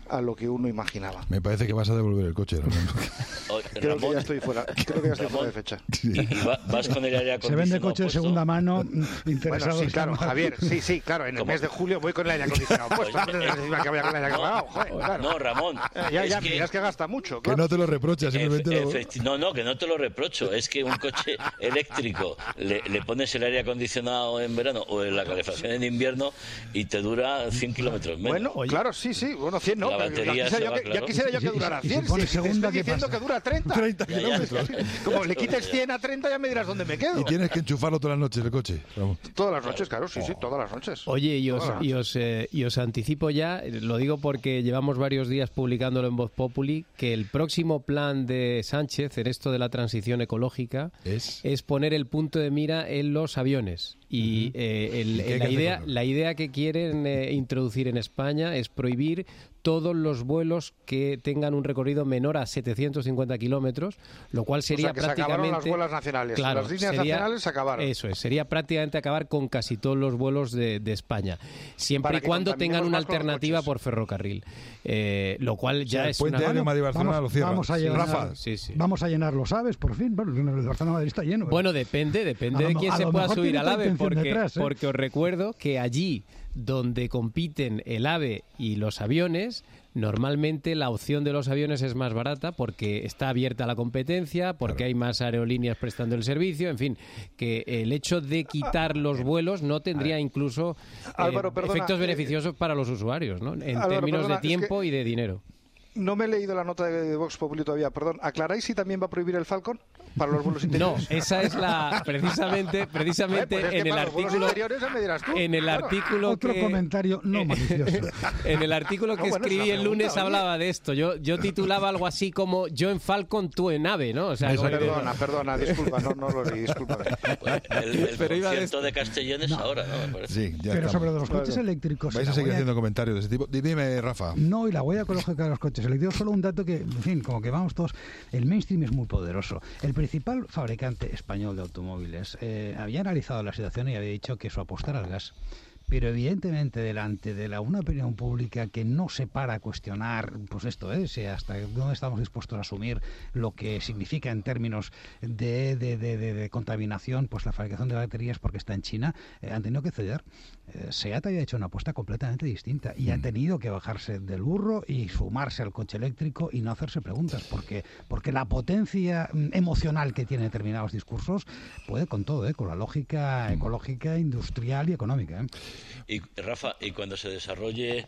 a lo que uno imaginaba. Me parece que vas a devolver el coche, Ramón. Oh, Creo Ramón, que ya estoy fuera, creo que ya estoy Ramón, fuera de fecha. Y, y va- vas con el aire Se acondicionado vende coche de puesto. segunda mano, Bueno, interesados. sí, claro, en- Javier, sí, sí, claro, en el ¿Cómo? mes de julio voy con el aire acondicionado puesto, antes de decirme que voy con el aire acondicionado, joder, claro. No, Ramón. Eh, ya, es ya, que- mira, es que gasta mucho, Que claro. no te lo reprochas, simplemente lo... Efecti- No, no, que no te lo reprocho. Es que un coche eléctrico le, le pones el aire acondicionado en verano o en la calefacción en invierno y te dura cien kilómetros menos. Bueno, claro, sí, sí, bueno, cien no, La pero batería ya quisiera, se yo va, que, ya claro. quisiera yo Y que si- durara y si cien, pones si te segunda, estoy ¿qué diciendo pasa? que dura treinta. treinta Ya, ya. kilómetros. Como le quites cien a treinta ya me dirás dónde me quedo. Y tienes que enchufarlo todas las noches el coche, Ramón. Todas las noches, claro, sí, sí, todas las noches. Oye, y os, Todas las y, noches. os, eh, y os anticipo ya, eh, lo digo porque llevamos varios días publicándolo en Voz Populi, que el próximo plan de Sánchez en esto de la transición ecológica Es... es poner el punto de mira en los aviones. Y eh, el- ¿Y qué hay que la, hacer idea, con él? la idea que quieren eh, introducir en España es prohibir todos los vuelos que tengan un recorrido menor a setecientos cincuenta kilómetros, lo cual sería O sea, que se prácticamente... acabaron las vuelas nacionales. Claro, Las líneas sería- nacionales se acabaron. Eso es, sería prácticamente acabar con casi todos los vuelos de, de España, siempre Para y que cuando tengan contaminemos una más con los alternativa coches. por ferrocarril, eh, lo cual ya O sea, el es puente una... aéreo Madrid-Barcelona Vamos- lo cierra. vamos a Sí. llenar- Rafa, Sí, sí. Vamos a llenarlo, ¿sabes? Por fin, bueno, el Barcelona Madrid está lleno. ¿eh? Bueno, depende, depende A de lo- quién a se lo pueda mejor subir tiene al otra AVE, intención porque, detrás, ¿eh? porque os recuerdo que allí donde compiten el AVE y los aviones, normalmente la opción de los aviones es más barata porque está abierta la competencia, porque Claro. hay más aerolíneas prestando el servicio, en fin, que el hecho de quitar los vuelos no tendría incluso eh, Álvaro, perdona, efectos eh, beneficiosos para los usuarios, ¿no? En Álvaro, términos perdona, de es tiempo que- y de dinero. No me he leído la nota de Vox Populi todavía, perdón. ¿Aclaráis si también va a prohibir el Falcon para los vuelos No, interiores? esa es la precisamente precisamente Pues es que en el para los vuelos artículo interiores ya me dirás tú. en el Claro. artículo Otro que comentario no malicioso. en el artículo No, que bueno, es escribí una el lunes pregunta, oye. hablaba de esto. Yo yo titulaba algo así como yo en Falcon, tú en AVE, ¿no? O sea, como que- Perdona, perdona, disculpa, no, no lo leí, discúlpame. El, el Pero iba de concierto de Castellones ahora, ¿no? Me parece. sí, ya Pero estamos. sobre los coches Claro. eléctricos... Vais la a seguir huella- haciendo comentarios de ese tipo. Dime, Rafa. No, y la huella ecológica de los coches eléctricos, solo un dato que, en fin, como que vamos todos, el mainstream es muy poderoso. El principal fabricante español de automóviles eh, había analizado la situación y había dicho que su apuesta era el gas. Pero evidentemente delante de la, una opinión pública que no se para a cuestionar, pues esto, ¿eh? Si hasta dónde estamos dispuestos a asumir lo que significa en términos de, de, de, de- de contaminación, pues la fabricación de baterías porque está en China, eh, han tenido que ceder. Eh, SEAT había hecho una apuesta completamente distinta y ha tenido que bajarse del burro y sumarse al coche eléctrico y no hacerse preguntas, porque, porque la potencia mm, emocional que tiene determinados discursos puede con todo, ¿eh? Con la lógica ecológica, industrial y económica, ¿eh? Y Rafa, y cuando se desarrolle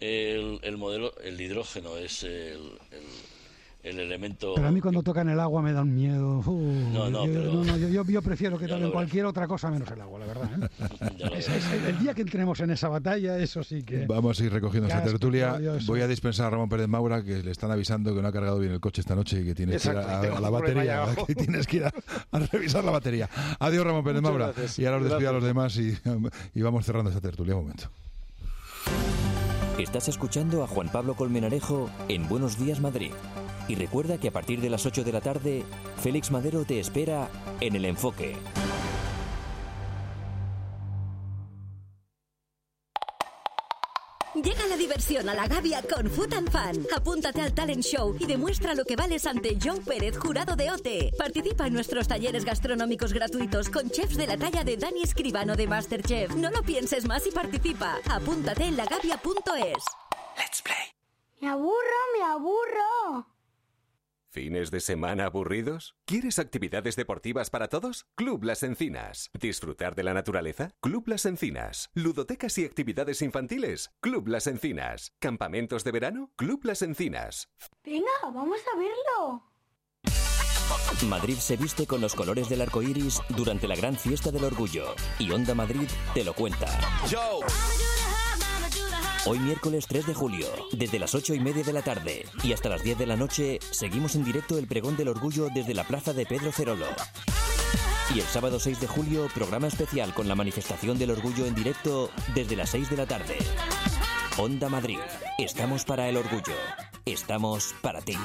el, el modelo, el hidrógeno es el, el, el elemento... Pero a mí cuando tocan el agua me da un miedo. Uh, No, no, yo, pero- no, no, yo, yo- yo prefiero que Ya toquen lo cualquier otra cosa menos el agua, la verdad, ¿eh? Ya lo Es- verás. es- el día que entremos en esa batalla, eso sí que... Vamos a ir recogiendo esta Gas, tertulia. petróleo, eso. Voy a dispensar a Ramón Pérez Maura, que le están avisando que no ha cargado bien el coche esta noche y que tienes que ir Exacto, a, tengo a la un problema batería. allá abajo. Que tienes que ir a, a revisar la batería. Adiós, Ramón Pérez Muchas Maura. gracias. Y ahora os despido a los Gracias. demás y, y vamos cerrando esta tertulia. Un momento. Estás escuchando a Juan Pablo Colmenarejo en Buenos Días Madrid. Y recuerda que a partir de las ocho de la tarde, Félix Madero te espera en El Enfoque. Llega la diversión a la Gavia con Food and Fun. Apúntate al talent show y demuestra lo que vales ante Joe Pérez, jurado de OTE. Participa en nuestros talleres gastronómicos gratuitos con chefs de la talla de Dani Escribano de MasterChef. No lo pienses más y participa. Apúntate en lagavia punto es. Let's play. Me aburro, me aburro. ¿Fines de semana aburridos? ¿Quieres actividades deportivas para todos? Club Las Encinas. ¿Disfrutar de la naturaleza? Club Las Encinas. ¿Ludotecas y actividades infantiles? Club Las Encinas. ¿Campamentos de verano? Club Las Encinas. Venga, vamos a verlo. Madrid se viste con los colores del arco iris durante la gran fiesta del orgullo. Y Onda Madrid te lo cuenta. Hoy miércoles tres de julio, desde las ocho y media de la tarde y hasta las diez de la noche, seguimos en directo el pregón del orgullo desde la plaza de Pedro Cerolo. Y el sábado seis de julio, programa especial con la manifestación del orgullo en directo desde las seis de la tarde. Onda Madrid, estamos para el orgullo, estamos para ti.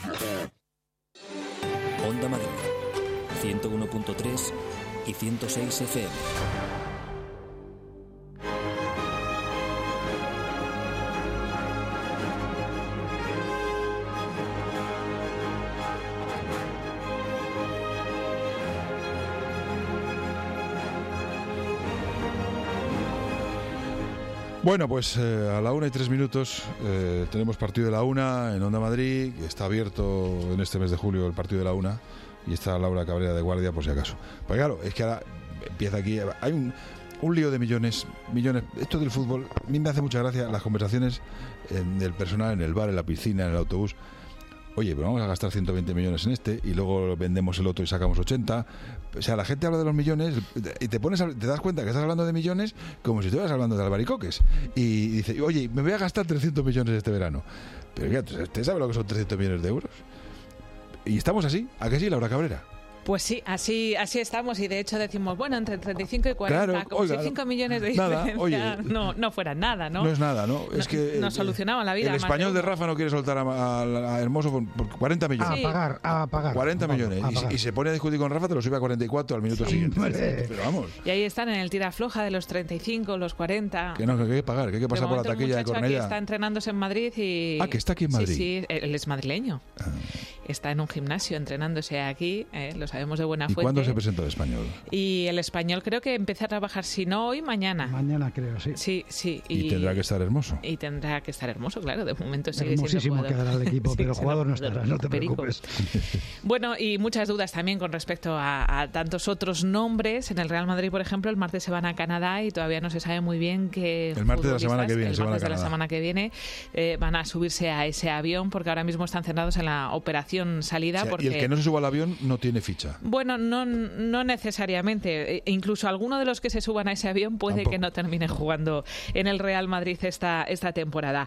Onda Madrid, ciento uno punto tres y ciento seis F M. Bueno, pues eh, a la una y tres minutos eh, tenemos partido de la una en Onda Madrid, que está abierto en este mes de julio el partido de la una, y está Laura Cabrera de guardia por si acaso. Pues claro, es que ahora empieza aquí, hay un, un lío de millones, millones. Esto del fútbol, a mí me hace mucha gracia las conversaciones eh, del personal en el bar, en la piscina, en el autobús. Oye, pero vamos a gastar ciento veinte millones en este y luego vendemos el otro y sacamos ochenta. O sea, la gente habla de los millones y te pones a, te das cuenta que estás hablando de millones como si estuvieras hablando de albaricoques. Y dice, oye, me voy a gastar trescientos millones este verano. Pero ya, ¿usted sabe lo que son trescientos millones de euros? Y estamos así, ¿a que sí, Laura Cabrera? Pues sí, así así estamos y de hecho decimos, bueno, entre treinta y cinco y cuarenta, claro, como oiga, si cinco millones de nada, diferencia oye, no, no fuera nada, ¿no? No es nada, ¿no? Es no, que nos solucionaban la vida. El español de Rafa no quiere soltar a, a, a Hermoso por, por cuarenta millones. A pagar, a pagar. cuarenta vamos, millones. a pagar. Y, y se pone a discutir con Rafa, te lo sube a cuarenta y cuatro al minuto Sí. siguiente. Vale. Pero vamos. Y ahí están en el tira floja de los treinta y cinco, los cuarenta. Que no, que hay que pagar, que hay que pasar por la taquilla de El muchacho aquí Cornellá. está entrenándose en Madrid y... Ah, que está aquí en Madrid. Sí, sí, él es madrileño. Ah. Está en un gimnasio entrenándose aquí, eh, lo sabemos de buena ¿Y fuente. cuándo se presenta el español? Y el español creo que empieza a trabajar, si no hoy, mañana. Mañana creo, sí. Sí, sí. Y, tendrá que estar Hermoso. Y tendrá que estar Hermoso, claro, de momento sigue Hermosísimo siendo jugador. quedará el equipo, Sí, pero el siendo jugador no jugador estará, no te perico. preocupes. Bueno, y muchas dudas también con respecto a, a tantos otros nombres. En el Real Madrid, por ejemplo, el martes se van a Canadá y todavía no se sabe muy bien qué El martes de la semana que viene el se van a martes de la Canadá. semana que viene eh, van a subirse a ese avión porque ahora mismo están centrados en la operación salida. O sea, porque y el que no se suba al avión no tiene ficha. Bueno, no, no necesariamente. E incluso alguno de los que se suban a ese avión puede Tampoco. que no termine jugando en el Real Madrid esta, esta temporada.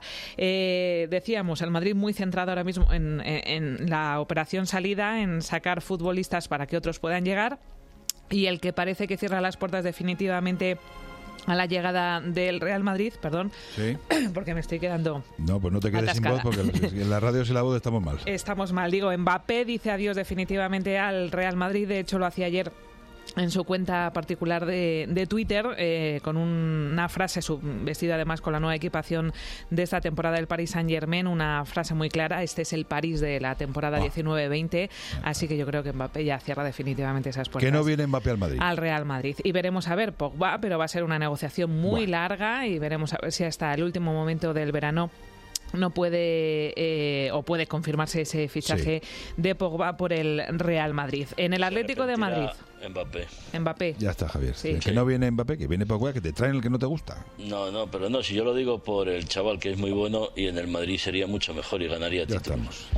Eh, decíamos, el Madrid muy centrado ahora mismo en, en, en la operación salida, en sacar futbolistas para que otros puedan llegar. Y el que parece que cierra las puertas definitivamente a la llegada del Real Madrid, perdón, Sí. porque me estoy quedando... No, pues no te quedes Atascada. sin voz porque en la radio sin la voz estamos mal. Estamos mal. Digo, Mbappé dice adiós definitivamente al Real Madrid. De hecho, lo hacía ayer en su cuenta particular de, de Twitter, eh, con un, una frase, su, vestido además con la nueva equipación de esta temporada del Paris Saint-Germain, una frase muy clara: este es el París de la temporada Ah. diecinueve veinte, así que yo creo que Mbappé ya cierra definitivamente esas puertas. Que no viene Mbappé al Madrid. Al Real Madrid. Y veremos a ver Pogba, pero va a ser una negociación muy Buah. larga y veremos a ver si hasta el último momento del verano no puede eh, o puede confirmarse ese fichaje de Pogba por el Real Madrid. En el Atlético de Madrid, Mbappé. Mbappé. Ya está, Javier. Sí. Que Sí. no viene Mbappé, que viene Pogba, que te traen el que no te gusta. No, no, pero no, si yo lo digo por el chaval que es muy bueno y en el Madrid sería mucho mejor y ganaría Ya títulos. estamos.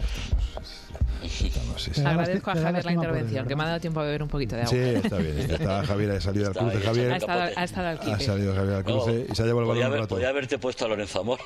Estamos, sí, sí. Agradezco a Te da Javier la lástima por él, intervención, que me ha dado tiempo a beber un poquito de agua. Sí, está bien. Está Javier, ha salido al Está cruce, ahí, Javier. Ha estado, ha estado al Ha quite. salido Javier al cruce No, y se ha llevado el podía, balón un haber- rato. podía haberte puesto a Lorenzo Amor.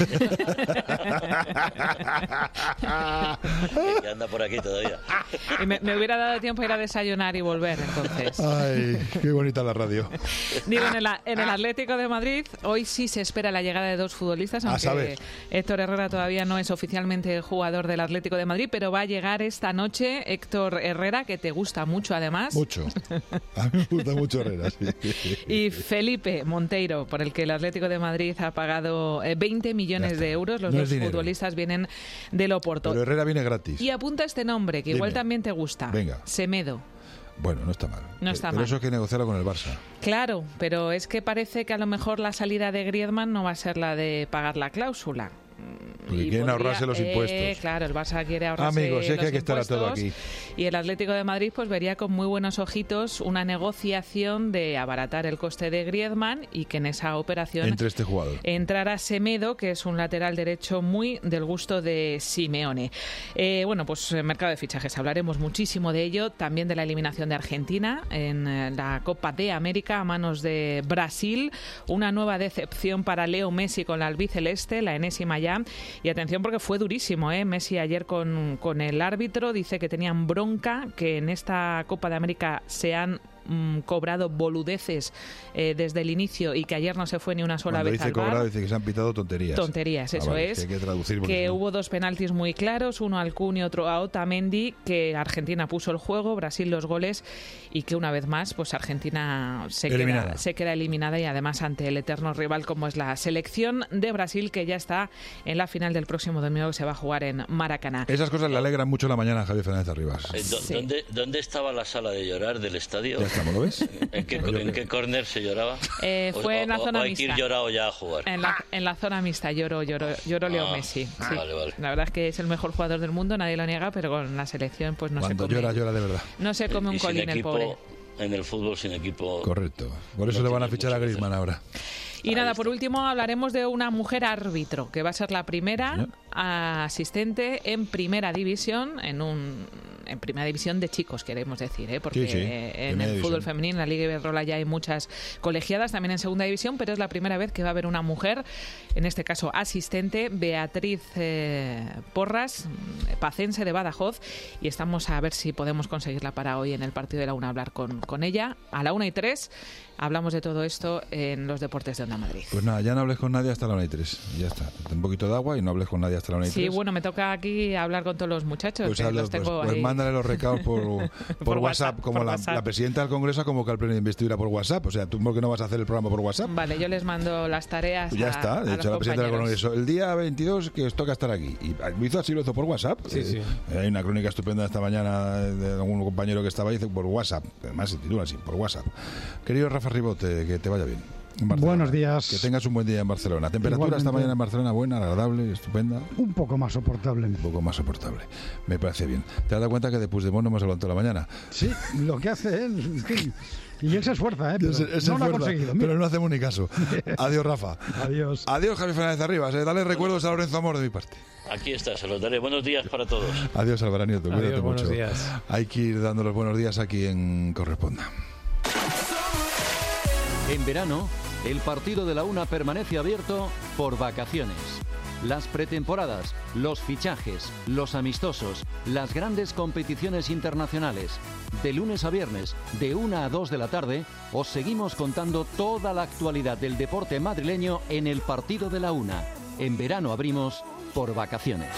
que anda por aquí todavía. Y me, me hubiera dado tiempo a ir a desayunar y volver, entonces. Ay, qué bonita la radio. Digo, en el, en el Atlético de Madrid hoy sí se espera la llegada de dos futbolistas, A aunque saber. Héctor Herrera todavía no es oficialmente jugador del Atlético de Madrid, pero va a llegar esta noche Héctor Herrera, que te gusta mucho además. Mucho. A mí me gusta mucho Herrera, sí. Y Felipe Monteiro, por el que el Atlético de Madrid ha pagado eh, veinte millones de euros. Los No dos es dinero. futbolistas vienen del Oporto. Pero Herrera viene gratis. Y apunta este nombre, que igual Dime. también te gusta. Venga. Semedo. Bueno, no está mal. No está Pero mal. eso hay que negociarlo con el Barça. Claro, pero es que parece que a lo mejor la salida de Griezmann no va a ser la de pagar la cláusula. Porque Y quieren podría- ahorrarse los eh, impuestos. Claro, el Barça quiere ahorrarse Amigos, si es que los hay que estar a todo impuestos, aquí. y el Atlético de Madrid pues vería con muy buenos ojitos una negociación de abaratar el coste de Griezmann y que en esa operación Entre este jugador. entrara Semedo, que es un lateral derecho muy del gusto de Simeone. Eh, bueno, pues eh, mercado de fichajes, hablaremos muchísimo de ello, también de la eliminación de Argentina en eh, la Copa de América a manos de Brasil, una nueva decepción para Leo Messi con la albiceleste, la enésima ya, y atención porque fue durísimo, ¿eh? Messi ayer con, con el árbitro dice que tenían bronca, que en esta Copa de América se han mm, cobrado boludeces eh, desde el inicio y que ayer no se fue ni una sola Cuando vez dice al VAR. cobrado, dice que se han pitado tonterías. Tonterías, Ah, eso vale, es. que hay que traducir porque Que si no- hubo dos penaltis muy claros, uno al Kun y otro a Otamendi, que Argentina puso el juego, Brasil los goles y que una vez más pues Argentina se Eliminada. queda, se queda eliminada y además ante el eterno rival como es la selección de Brasil, que ya está en la final del próximo domingo que se va a jugar en Maracaná. Esas cosas le alegran mucho la mañana a Javier Fernández Arribas. Eh, do- ¿dónde, ¿Dónde estaba la sala de llorar del estadio? Ya estamos, ¿lo ves? ¿En qué, ¿en qué córner se lloraba? Eh, fue o, en la o, zona o hay mixta. que ir llorado ya a jugar. En la, en la zona mixta lloró, lloró, lloró Leo Ah, Messi. Sí. Vale, vale. La verdad es que es el mejor jugador del mundo, nadie lo niega, pero con la selección pues no Cuando se come. llora, llora de verdad. No se come Y un sin colín el equipo, pobre. En el fútbol sin equipo. Correcto. Por eso no le van a tiene fichar a mucho que Griezmann ahora. Y nada, por último hablaremos de una mujer árbitro, que va a ser la primera asistente en primera división, en un en primera división de chicos, queremos decir, ¿eh? porque Sí, sí, en primera el fútbol división. femenino, en la Liga Iberdrola ya hay muchas colegiadas, también en segunda división, pero es la primera vez que va a haber una mujer, en este caso asistente, Beatriz eh, Porras, pacense de Badajoz, y estamos a ver si podemos conseguirla para hoy en el partido de la una, hablar con, con ella. A la una y tres hablamos de todo esto en los deportes de Onda Madrid. Pues nada, ya no hables con nadie hasta la una y tres. Ya está. Un poquito de agua y no hables con nadie hasta la una y Sí, tres. bueno, me toca aquí hablar con todos los muchachos. Pues, que hazlo, los pues, tengo pues ahí. mándale los recados por, por, Por WhatsApp, WhatsApp, como por la, WhatsApp. la presidenta del Congreso ha convocado al pleno de investidura por WhatsApp. O sea, ¿tú por qué no vas a hacer el programa por WhatsApp? Vale, yo les mando las tareas. Pues ya a- está, a de los hecho la presidenta del compañeros. Congreso, el día veintidós que os toca estar aquí. Y lo hizo así, lo hizo por WhatsApp. Sí, Eh, sí. Hay una crónica estupenda esta mañana de algún compañero que estaba ahí, dice por WhatsApp. Además se titula así, por WhatsApp. Querido Rafa Ribote, que te vaya bien. en Barcelona. Buenos días. Que tengas un buen día en Barcelona. Temperatura esta Igualmente. mañana en Barcelona buena, agradable, estupenda. Un poco más soportable. Un poco más soportable. Me parece bien. ¿Te has dado cuenta que de Puigdemont no hemos hablado toda la mañana? Sí, lo que hace él. en fin. Y él se esfuerza, ¿eh? Pero Él se- él se no lo ha esfuerza, conseguido. mira. pero no hacemos ni caso. Adiós, Rafa. Adiós. Adiós, Javier Fernández Arribas. Eh. Dale recuerdos a Lorenzo Amor de mi parte. Aquí está, se los daré. Buenos días para todos. Adiós, Álvaro Nieto. Adiós, Cuídate buenos mucho. días. Hay que ir dando los buenos días aquí en Corresponda. En verano, el partido de la una permanece abierto por vacaciones. Las pretemporadas, los fichajes, los amistosos, las grandes competiciones internacionales. De lunes a viernes, de una a dos de la tarde, os seguimos contando toda la actualidad del deporte madrileño en el partido de la una. En verano abrimos por vacaciones.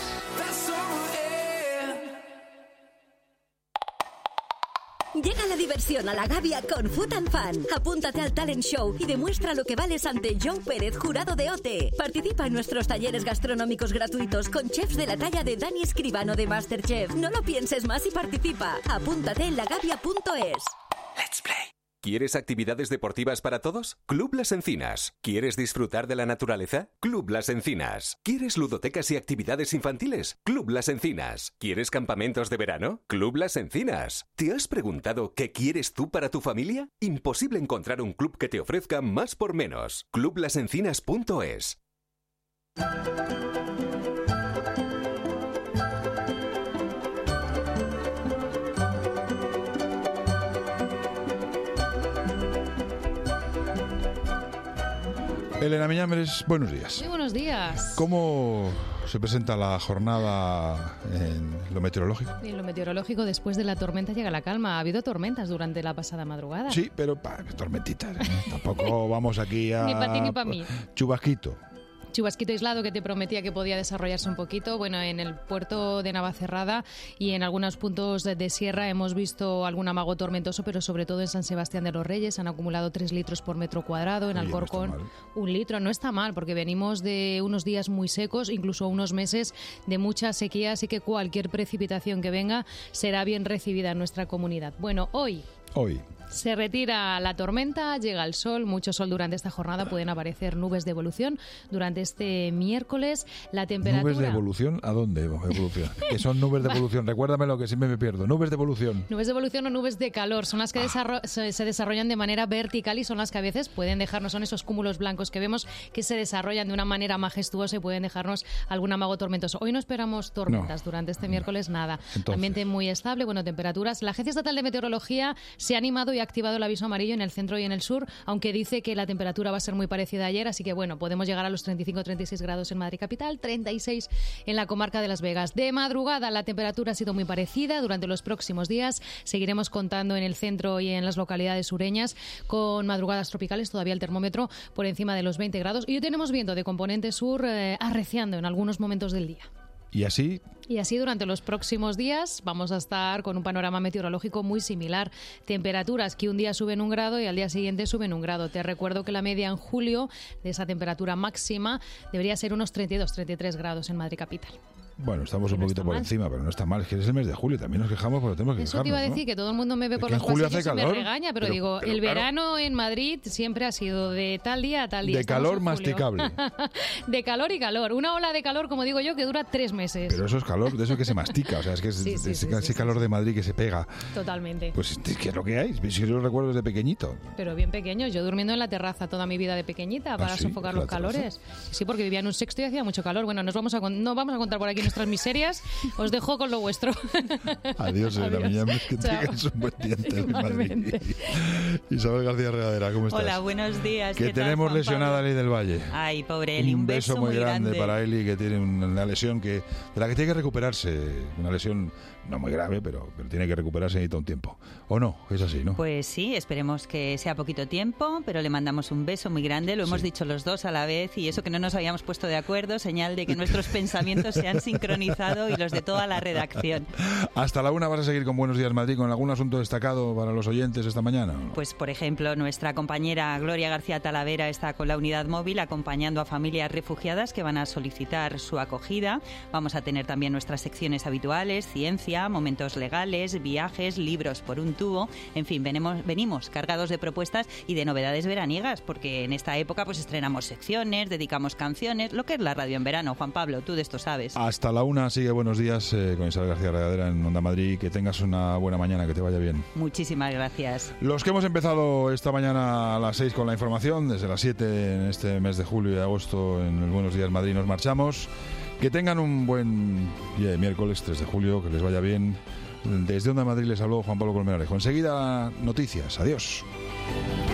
Llega la diversión a la Gavia con Food and Fun. Apúntate al talent show y demuestra lo que vales ante Joe Pérez, jurado de OTE. Participa en nuestros talleres gastronómicos gratuitos con chefs de la talla de Dani Escribano de MasterChef. No lo pienses más y participa. Apúntate en lagavia punto es. Let's play. ¿Quieres actividades deportivas para todos? Club Las Encinas. ¿Quieres disfrutar de la naturaleza? Club Las Encinas. ¿Quieres ludotecas y actividades infantiles? Club Las Encinas. ¿Quieres campamentos de verano? Club Las Encinas. ¿Te has preguntado qué quieres tú para tu familia? Imposible encontrar un club que te ofrezca más por menos. club las encinas punto es. Elena Miñambres, buenos días. Muy buenos días. ¿Cómo se presenta la jornada en lo meteorológico? En lo meteorológico, después de la tormenta llega la calma. Ha habido tormentas durante la pasada madrugada. Sí, pero pa, tormentitas. ¿eh? Tampoco vamos aquí a... Ni pa' ti ni pa' mí. Chubasquito. Chubasquito aislado que te prometía que podía desarrollarse un poquito. Bueno, en el puerto de Navacerrada y en algunos puntos de, de sierra hemos visto algún amago tormentoso, pero sobre todo en San Sebastián de los Reyes han acumulado tres litros por metro cuadrado. En Oye, no Alcorcón, está mal. un litro. No está mal, porque venimos de unos días muy secos, incluso unos meses de mucha sequía, así que cualquier precipitación que venga será bien recibida en nuestra comunidad. Bueno, hoy... Hoy. Se retira la tormenta, llega el sol, mucho sol durante esta jornada, pueden aparecer nubes de evolución durante este miércoles. La temperatura... ¿Nubes de evolución? ¿A dónde evolución? Que son nubes de evolución. Recuérdamelo que siempre me pierdo. Nubes de evolución. Nubes de evolución o nubes de calor son las que Ah. desarro- se, se desarrollan de manera vertical y son las que a veces pueden dejarnos, son esos cúmulos blancos que vemos que se desarrollan de una manera majestuosa y pueden dejarnos algún amago tormentoso. Hoy no esperamos tormentas No. durante este miércoles, nada. Entonces. Ambiente muy estable, bueno, temperaturas. La Agencia Estatal de Meteorología se ha animado y ha activado el aviso amarillo en el centro y en el sur, aunque dice que la temperatura va a ser muy parecida a ayer, así que bueno, podemos llegar a los treinta y cinco treinta y seis grados en Madrid capital, treinta y seis en la comarca de Las Vegas. De madrugada la temperatura ha sido muy parecida. Durante los próximos días seguiremos contando en el centro y en las localidades sureñas con madrugadas tropicales, todavía el termómetro por encima de los veinte grados y hoy tenemos viento de componente sur eh, arreciando en algunos momentos del día. Y así, Y así durante los próximos días vamos a estar con un panorama meteorológico muy similar. Temperaturas que un día suben un grado y al día siguiente suben un grado. Te recuerdo que la media en julio de esa temperatura máxima debería ser unos treinta y dos treinta y tres grados en Madrid capital. Bueno, estamos un no poquito está por mal. encima, pero no está mal. Es que es el mes de julio, también nos quejamos porque tenemos que Eso quejarnos, te iba a decir, ¿no? que todo el mundo me ve Es por que en los julio pasillos hace y me calor, regaña, pero, pero- digo, pero el claro. verano en Madrid siempre ha sido de tal día a tal día. De Estamos calor en julio. masticable. De calor y calor. Una ola de calor, como digo yo, que dura tres meses. Pero eso es calor, de eso que se mastica, o sea, es que es Sí, sí, ese, sí, ese sí, calor de Madrid que se pega. Totalmente. Pues es que es lo que hay, si yo lo recuerdo desde pequeñito. Pero bien pequeño. Yo durmiendo en la terraza toda mi vida de pequeñita para ¿Ah, sí? sofocar ¿En la los calores. Sí, porque vivía en un sexto y hacía mucho calor. Bueno, nos vamos a con- no vamos a contar por aquí nuestras miserias. Os dejo con lo vuestro. Adiós, Elena Adiós. Miñames, que Chao. tengas un buen día en Madrid. Igualmente. Isabel García Regadera, ¿cómo estás? Hola, buenos días. Que ¿qué tal, tenemos Juan lesionada a Pablo? Eli del Valle. Ay, pobre Eli, Un un beso muy grande, grande para Eli, que tiene una lesión que de la que tiene que recuperarse. Una lesión no muy grave, pero, pero tiene que recuperarse y necesita un tiempo. ¿O no? Es así, ¿no? Pues sí, esperemos que sea poquito tiempo, pero le mandamos un beso muy grande. Lo hemos dicho los dos a la vez y eso que no nos habíamos puesto de acuerdo, señal de que nuestros pensamientos se han sincronizado y los de toda la redacción. Hasta la una vas a seguir con Buenos Días Madrid, con algún asunto destacado para los oyentes esta mañana. Pues, por ejemplo, nuestra compañera Gloria García Talavera está con la unidad móvil acompañando a familias refugiadas que van a solicitar su acogida. Vamos a tener también nuestras secciones habituales, ciencia, momentos legales, viajes, libros por un tubo. En fin, venimos, venimos cargados de propuestas y de novedades veraniegas, porque en esta época pues estrenamos secciones, dedicamos canciones, lo que es la radio en verano. Juan Pablo, tú de esto sabes. Hasta la una sigue Buenos Días eh, con Isabel García Regadera en Onda Madrid. Que tengas una buena mañana, que te vaya bien. Muchísimas gracias. Los que hemos empezado esta mañana a las seis con la información, desde las siete en este mes de julio y agosto en el Buenos Días Madrid nos marchamos. Que tengan un buen día de miércoles tres de julio, que les vaya bien. Desde Onda Madrid les habló Juan Pablo Colmenarejo. Enseguida noticias. Adiós.